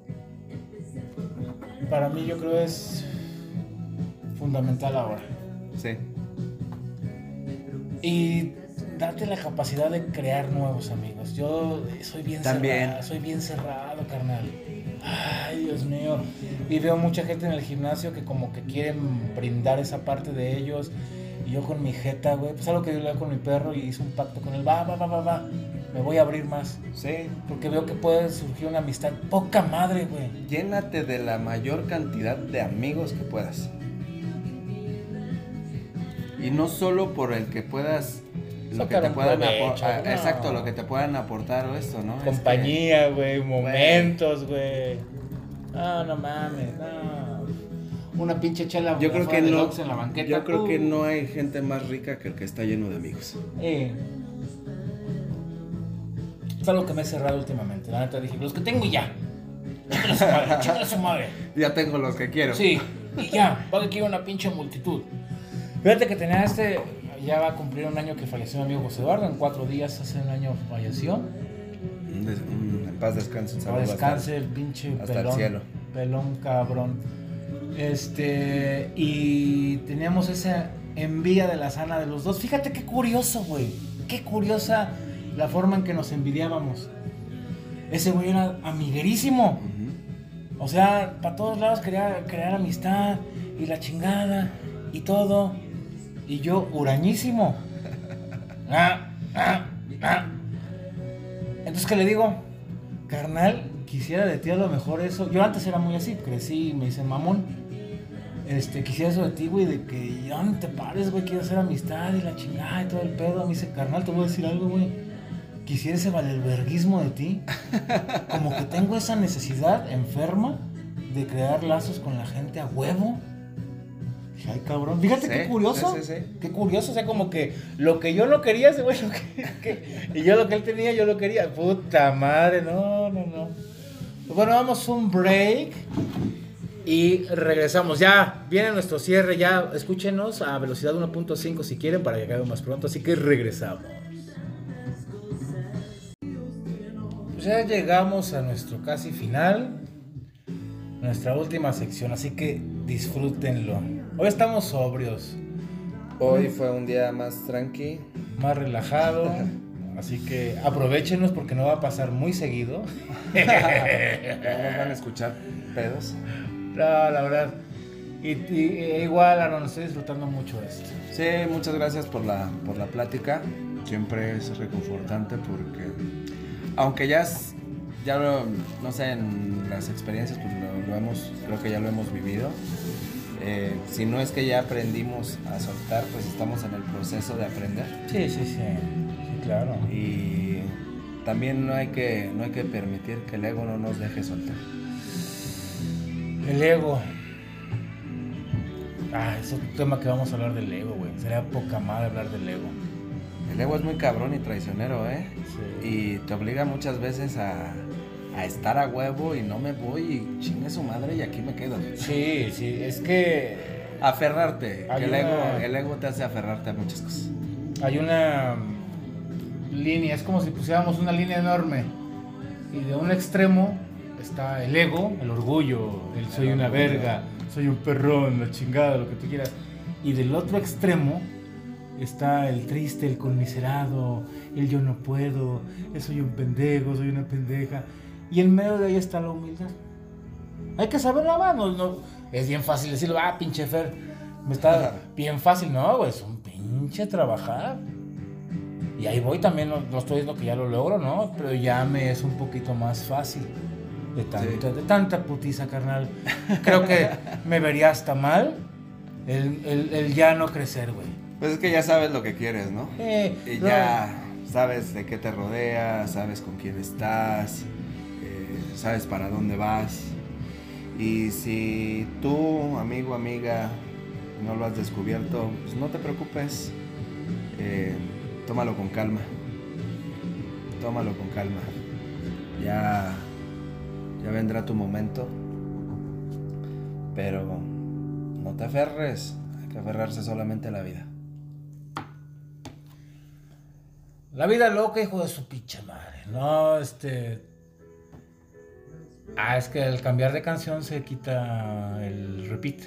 para mí yo creo es fundamental ahora. Sí. Y darte la capacidad de crear nuevos amigos. Yo soy bien También. cerrado, soy bien cerrado, carnal. Ay, Dios mío. Y veo mucha gente en el gimnasio que como que quieren brindar esa parte de ellos. Y yo con mi jeta, güey, pues algo que yo le hago con mi perro y hice un pacto con él. Va, va, va, va, va. Me voy a abrir más. Sí. Porque veo que puede surgir una amistad poca madre, güey. Llénate de la mayor cantidad de amigos que puedas. Y no solo por el que puedas, lo que te puedan aportar, no. Exacto, lo que te puedan aportar o esto, ¿no? Compañía, güey, es que, momentos, güey. No, no mames, no. Una pinche chela. Yo creo que no. En la banqueta. Yo creo uh. que no hay gente más rica que el que está lleno de amigos. Eh. Es algo que me he cerrado últimamente. La neta dije, los que tengo y ya. Chíngale a su madre, chíngale a su madre. Ya tengo los que quiero. Sí, y ya, va que quiero una pinche multitud. Fíjate que tenía este, ya va a cumplir un año que falleció mi amigo José Eduardo, en cuatro días hace un año falleció. En paz descanse, en paz descanse el pinche hasta pelón, el cielo. pelón cabrón. Este, y teníamos esa envidia de la sana de los dos. Fíjate qué curioso, güey, qué curiosa la forma en que nos envidiábamos. Ese güey era amiguerísimo. Uh-huh. O sea, para todos lados quería crear amistad y la chingada y todo. Y yo, hurañísimo. Ah, ah, ah. Entonces, ¿qué le digo? Carnal, quisiera de ti a lo mejor eso. Yo antes era muy así, crecí y me dicen mamón. Este, quisiera eso de ti, güey, de que ya no te pares, güey, quiero hacer amistad y la chingada y todo el pedo. Me dice, carnal, te voy a decir algo, güey. Quisiera ese valelverguismo de ti. Como que tengo esa necesidad enferma de crear lazos con la gente a huevo. Ay, cabrón, fíjate, sí, qué curioso, sí, sí, sí. Qué curioso, o sea, como que lo que yo no quería, ese güey, lo que, que, y yo lo que él tenía, yo lo quería, puta madre, no, no, no. Pues bueno, vamos un break y regresamos, ya viene nuestro cierre, ya escúchenos a velocidad uno punto cinco si quieren para que acabe más pronto, así que regresamos. Pues ya llegamos a nuestro casi final, nuestra última sección, así que disfrútenlo. Hoy estamos sobrios. Hoy fue un día más tranqui, más relajado. Así que aprovéchenos porque no va a pasar muy seguido. No nos van a escuchar pedos. No, la verdad. Y, y igual, Aaron, estoy disfrutando mucho esto. Sí, muchas gracias por la, por la plática. Siempre es reconfortante porque, aunque ya es, ya lo, no sé, en las experiencias pues lo, lo hemos, creo que ya lo hemos vivido. Eh, si no es que ya aprendimos a soltar, pues estamos en el proceso de aprender. Sí, sí, sí, sí, claro. Y también no hay que, no hay que permitir que el ego no nos deje soltar. El ego. Ah, es un tema que vamos a hablar del ego, güey. Sería poca madre hablar del ego. El ego es muy cabrón y traicionero, ¿eh? Sí. Y te obliga muchas veces a, a estar a huevo y no me voy y chingue su madre y aquí me quedo. Sí, sí, es que... Aferrarte. Hay Que el, una- ego, el ego te hace aferrarte a muchas cosas. Hay una línea, es como si pusiéramos una línea enorme. Y de un extremo está el ego, el orgullo, el soy una verga, soy un perrón, la chingada, lo que tú quieras. Y del otro extremo está el triste, el conmiserado, el yo no puedo, el soy un pendejo, soy una pendeja. Y en medio de ahí está la humildad. Hay que saber nada más, no, no, es bien fácil decirlo, ah, pinche Fer, me está bien fácil, no, güey, es un pinche trabajar. Y ahí voy también, no, no estoy diciendo que ya lo logro, ¿no? Pero ya me es un poquito más fácil. De tanta, Sí. de tanta putiza, carnal. Creo que me vería hasta mal el, el, el ya no crecer, güey. Pues es que ya sabes lo que quieres, ¿no? Eh, Y no, ya sabes de qué te rodeas, sabes con quién estás, eh, sabes para dónde vas. Y si tú, amigo, amiga, no lo has descubierto, pues no te preocupes. Eh, tómalo con calma. Tómalo con calma. Ya, ya vendrá tu momento. Pero no te aferres. Hay que aferrarse solamente a la vida. La vida loca, hijo de su pinche madre. No, este... Ah, es que al cambiar de canción se quita el repeat.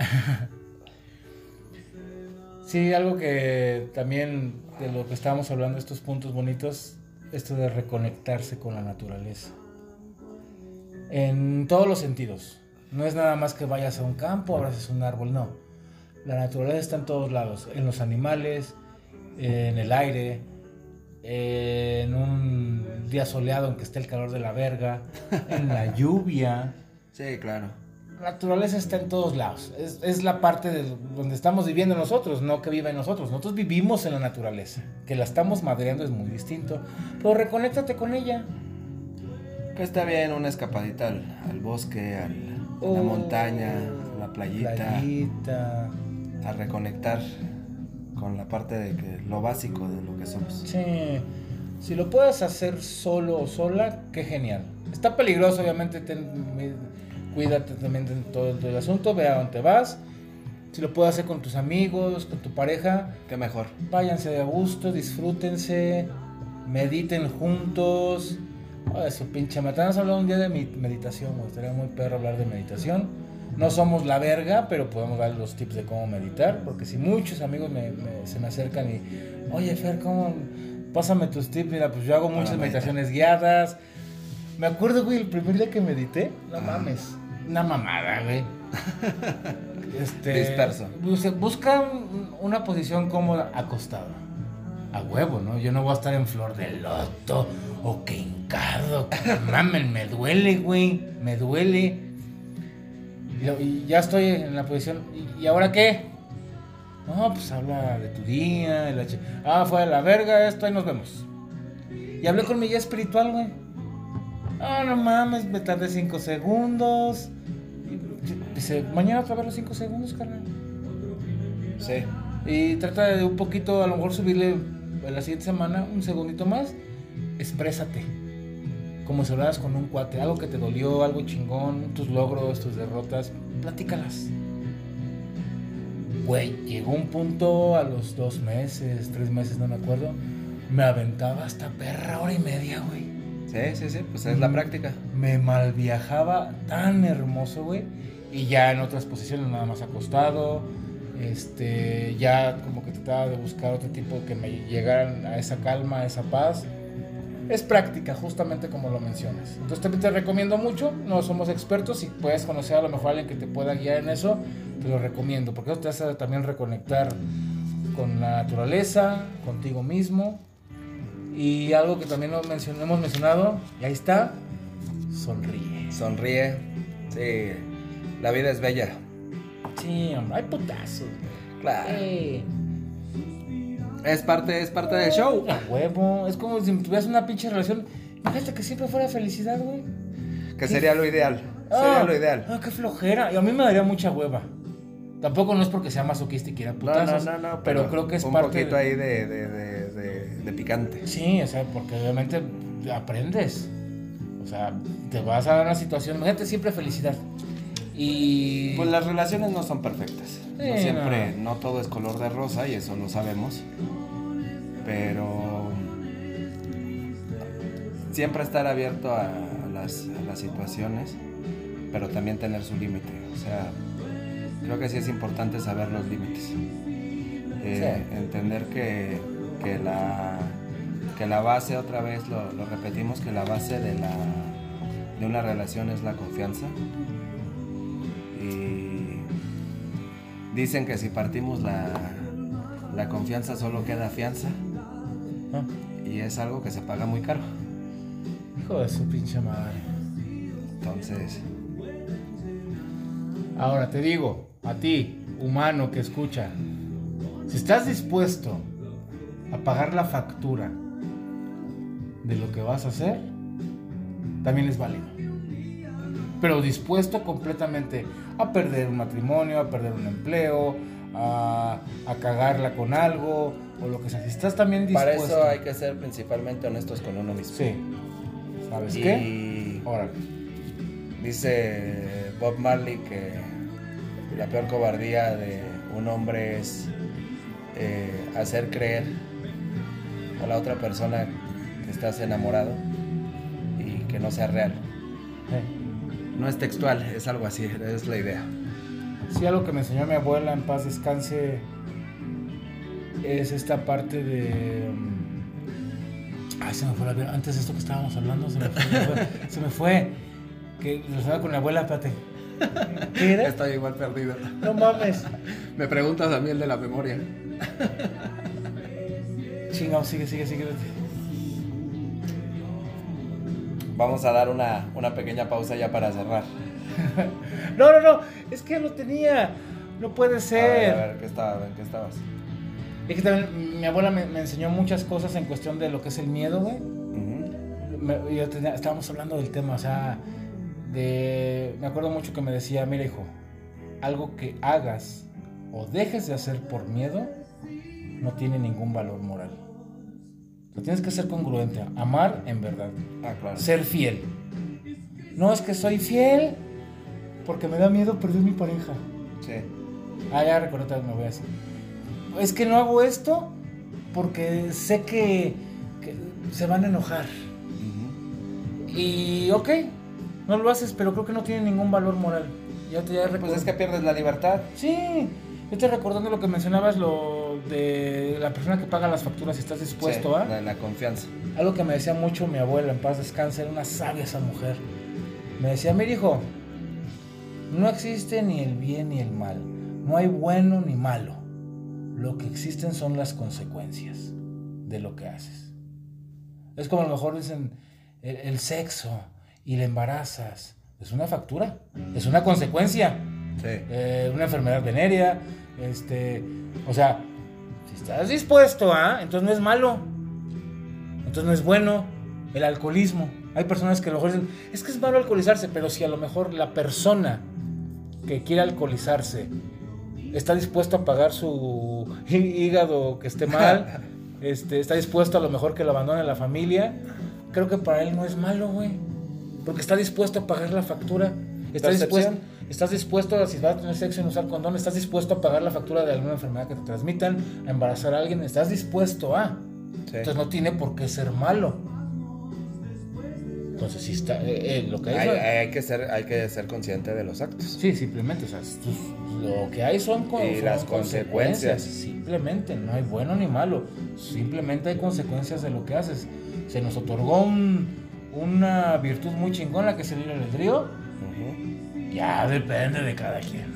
Sí, algo que también de lo que estábamos hablando, estos puntos bonitos, esto de reconectarse con la naturaleza. En todos los sentidos. No es nada más que vayas a un campo, abraces un árbol, no. La naturaleza está en todos lados, en los animales, en el aire, en un día soleado en que esté el calor de la verga, en la lluvia. Sí, claro. La naturaleza está en todos lados. Es, es la parte de donde estamos viviendo nosotros, no que viva en nosotros. Nosotros vivimos en la naturaleza. Que la estamos madreando es muy distinto. Pero reconéctate con ella. Que está bien una escapadita al, al bosque, al, a la Oh, montaña, a la playita, Playita. a reconectar con la parte de que lo básico de lo que somos. Sí. Si lo puedes hacer solo o sola, qué genial. Está peligroso, obviamente. Ten, cuídate también de todo, todo el asunto. Ve a dónde vas. Si lo puedes hacer con tus amigos, con tu pareja, Qué mejor. váyanse de gusto, disfrútense, mediten juntos. Ay, su pinche madre. Vamos a hablar un día de mi meditación, me gustaría muy perro hablar de meditación. No somos la verga, pero podemos dar los tips de cómo meditar, porque si muchos amigos me, me, se me acercan y, oye Fer, ¿cómo? Pásame tus tips. Mira, pues yo hago muchas Para meditaciones guiadas. Me acuerdo, güey, el primer día que medité, no Ah. mames, una mamada, güey. Este, Disperso. Busca, busca un- una posición cómoda, acostado. A huevo, ¿no? Yo no voy a estar en flor de loto o que hincado. Mamen, me duele, güey. Me duele. Y, lo- y ya estoy en la posición. ¿Y, y ahora qué? No, pues habla de tu día. De la ch- ah, fue a la verga esto, ahí nos vemos. Y hablé con mi guía espiritual, güey. Ah, no mames, me tardé cinco segundos. Y dice, mañana otra vez los cinco segundos, carnal. Sí. Y trata de un poquito, a lo mejor subirle en la siguiente semana un segundito más. Exprésate. Como si hablaras con un cuate. Algo que te dolió, algo chingón, tus logros, tus derrotas. Platícalas. Güey, llegó un punto a los dos meses, tres meses, no me acuerdo. Me aventaba hasta perra hora y media, güey. Sí, sí, sí, pues es la práctica. Me malviajaba tan hermoso, güey. Y ya en otras posiciones, nada más acostado. Este, ya como que trataba de buscar otro tipo que me llegaran a esa calma, a esa paz. Es práctica, justamente como lo mencionas. Entonces también te recomiendo mucho. No somos expertos. Si puedes conocer a lo mejor a alguien que te pueda guiar en eso, te lo recomiendo. Porque eso te hace también reconectar con la naturaleza, contigo mismo. Y algo que también hemos mencionado, hemos mencionado, y ahí está, sonríe. Sonríe. Sí. La vida es bella. Sí, hombre, hay putazos. Claro. Eh, Es parte, es parte del show. a huevo, es como si tuvieras una pinche relación. Imagínate que siempre fuera felicidad, güey. Que sería lo ideal. Sería lo ideal. Ah, qué flojera. Y a mí me daría mucha hueva. Tampoco no es porque sea masoquista y quiera putazos. No, no, no, no. Pero, Pero creo que es un parte... Un poquito de... ahí de, de, de, de, de picante. Sí, o sea, porque obviamente aprendes. O sea, te vas a dar una situación... Imagínate siempre felicidad. Y... Pues las relaciones no son perfectas. Sí, no siempre, no. no todo es color de rosa y eso lo sabemos. Pero... siempre estar abierto a las, a las situaciones, pero también tener su límite. O sea, creo que sí es importante saber los límites. Eh, sí. Entender que, que, la, que la base, otra vez lo, lo repetimos, que la base de, la, de una relación es la confianza. Y dicen que si partimos la, la confianza solo queda fianza. ¿Ah? Y es algo que se paga muy caro. Hijo de su pinche madre. Entonces... Ahora te digo, a ti, humano que escucha, si estás dispuesto a pagar la factura de lo que vas a hacer, también es válido. Pero dispuesto completamente a perder un matrimonio, a perder un empleo, a, a cagarla con algo, o lo que sea. Si estás también dispuesto... Para eso hay que ser principalmente honestos con uno mismo. Sí. ¿Sabes y... qué? Órale. Dice Bob Marley que la peor cobardía de un hombre es eh, hacer creer a la otra persona que estás enamorado y que no sea real. Sí. No es textual, es algo así, es la idea. Sí, algo que me enseñó mi abuela, en paz descanse, es esta parte de... Ay, se me fue la vida. Antes de esto que estábamos hablando, se me fue. Se me fue. Se me fue. Que relacionado con la abuela, espérate. ¿Qué era? Estoy igual perdido. No mames. Me preguntas a mí el de la memoria. Chingado, sigue, sigue, sigue. Vamos a dar una, una pequeña pausa ya para cerrar. No, no, no. Es que lo tenía. No puede ser. A ver, a ver, ¿qué estaba, ¿en qué estabas? Es que también mi abuela me, me enseñó muchas cosas en cuestión de lo que es el miedo, güey. Uh-huh. Me, yo tenía, estábamos hablando del tema, o sea, de... Me acuerdo mucho que me decía, mira hijo, algo que hagas o dejes de hacer por miedo no tiene ningún valor moral. Lo tienes que ser congruente, amar en verdad. Ah, claro. Ser fiel. No es que soy fiel porque me da miedo perder mi pareja. Sí. Ah, ya recordé, me voy a decir. Es que no hago esto porque sé que, que se van a enojar. Uh-huh. Y ok, no lo haces, pero creo que no tiene ningún valor moral. Ya te ya Pues es que pierdes la libertad. Sí, yo te recordando lo que mencionabas, lo de la persona que paga las facturas, si estás dispuesto sí, a... La, la confianza. Algo que me decía mucho mi abuela, en paz descanse, era una sabia esa mujer. Me decía, mira hijo, no existe ni el bien ni el mal, no hay bueno ni malo. Lo que existen son las consecuencias de lo que haces. Es como a lo mejor dicen el, el sexo y le embarazas. Es una factura, es una consecuencia. Sí. Eh, una enfermedad venérea. Este, o sea, si estás dispuesto a, entonces no es malo. Entonces no es bueno. El alcoholismo. Hay personas que a lo mejor dicen, es que es malo alcoholizarse, pero si a lo mejor la persona que quiere alcoholizarse está dispuesto a pagar su hígado que esté mal, este, está dispuesto a lo mejor que lo abandone la familia, creo que para él no es malo, güey, porque está dispuesto a pagar la factura, está dispuesto, estás dispuesto a, si vas a tener sexo y no usar condón, estás dispuesto a pagar la factura de alguna enfermedad que te transmitan, a embarazar a alguien, estás dispuesto a, sí. Entonces no tiene por qué ser malo. Entonces sí está, eh, eh, lo que hay, hay, hay, hay que ser, hay que ser consciente de los actos. Sí, simplemente, o sea, lo que hay son, con, y son las consecuencias. consecuencias. Simplemente, no hay bueno ni malo. Simplemente hay consecuencias de lo que haces. Se nos otorgó un, una virtud muy chingona que es el libre albedrío. Uh-huh. Ya depende de cada quien.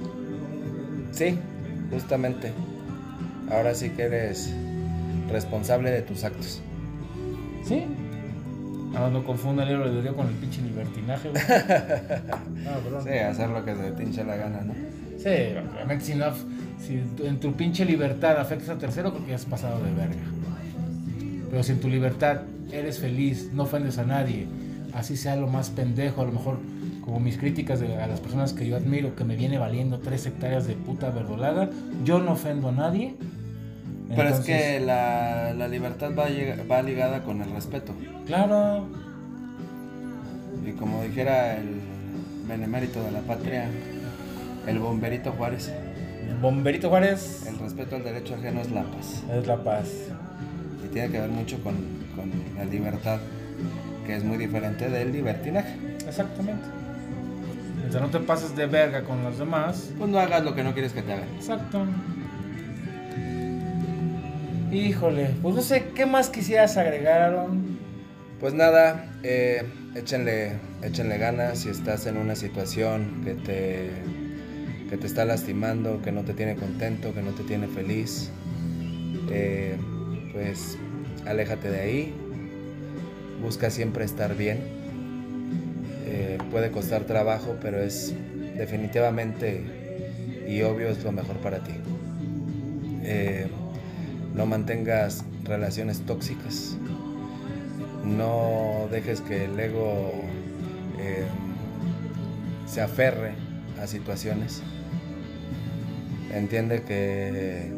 Sí, justamente. Ahora sí que eres responsable de tus actos. Sí. No, no confunda el libre albedrío con el pinche libertinaje, güey. No, sí, hacer lo que se te hinche la gana, ¿no? Sí, obviamente si, no, si en tu pinche libertad afectas a tercero, creo que ya has pasado de verga. Pero si en tu libertad eres feliz, no ofendes a nadie, así sea lo más pendejo, a lo mejor como mis críticas de, a las personas que yo admiro, que me viene valiendo tres hectáreas de puta verdolaga. Yo no ofendo a nadie. Pero Entonces, es que la, la libertad va, lleg- va ligada con el respeto. claro. Y como dijera el benemérito de la patria, el bomberito Juárez, Bomberito Juárez el respeto al derecho ajeno es la paz. es la paz. Y tiene que ver mucho con, con la libertad, que es muy diferente del libertinaje. Exactamente. Mientras no te pases de verga con los demás. Pues no hagas lo que no quieres que te hagan. Exacto. Híjole, pues no sé, ¿qué más quisieras agregar, Aaron? Pues nada, eh, échenle, échenle ganas si estás en una situación que te, que te está lastimando, que no te tiene contento, que no te tiene feliz. Eh, pues aléjate de ahí, busca siempre estar bien. Eh, puede costar trabajo, pero es definitivamente y obvio es lo mejor para ti. Eh, no mantengas relaciones tóxicas, no dejes que el ego eh, se aferre a situaciones. Entiende que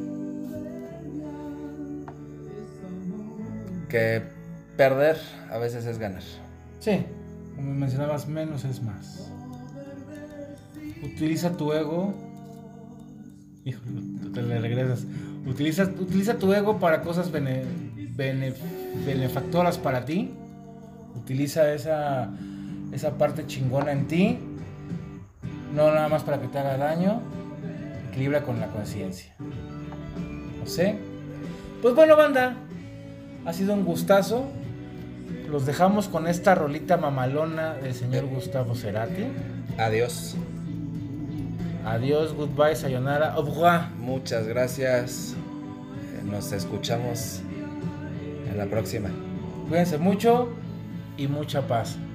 que perder a veces es ganar. Sí, como mencionabas, menos es más. Utiliza tu ego. Híjole, te le regresas. Utiliza, utiliza tu ego para cosas bene, bene, benefactoras para ti. Utiliza esa, esa parte chingona en ti. No nada más para que te haga daño. Equilibra con la conciencia. No sé. Pues bueno, banda. Ha sido un gustazo. Los dejamos con esta rolita mamalona del señor Gustavo Cerati. Adiós. Adiós, goodbye, sayonara, au revoir. Muchas gracias. Nos escuchamos en la próxima. Cuídense mucho y mucha paz.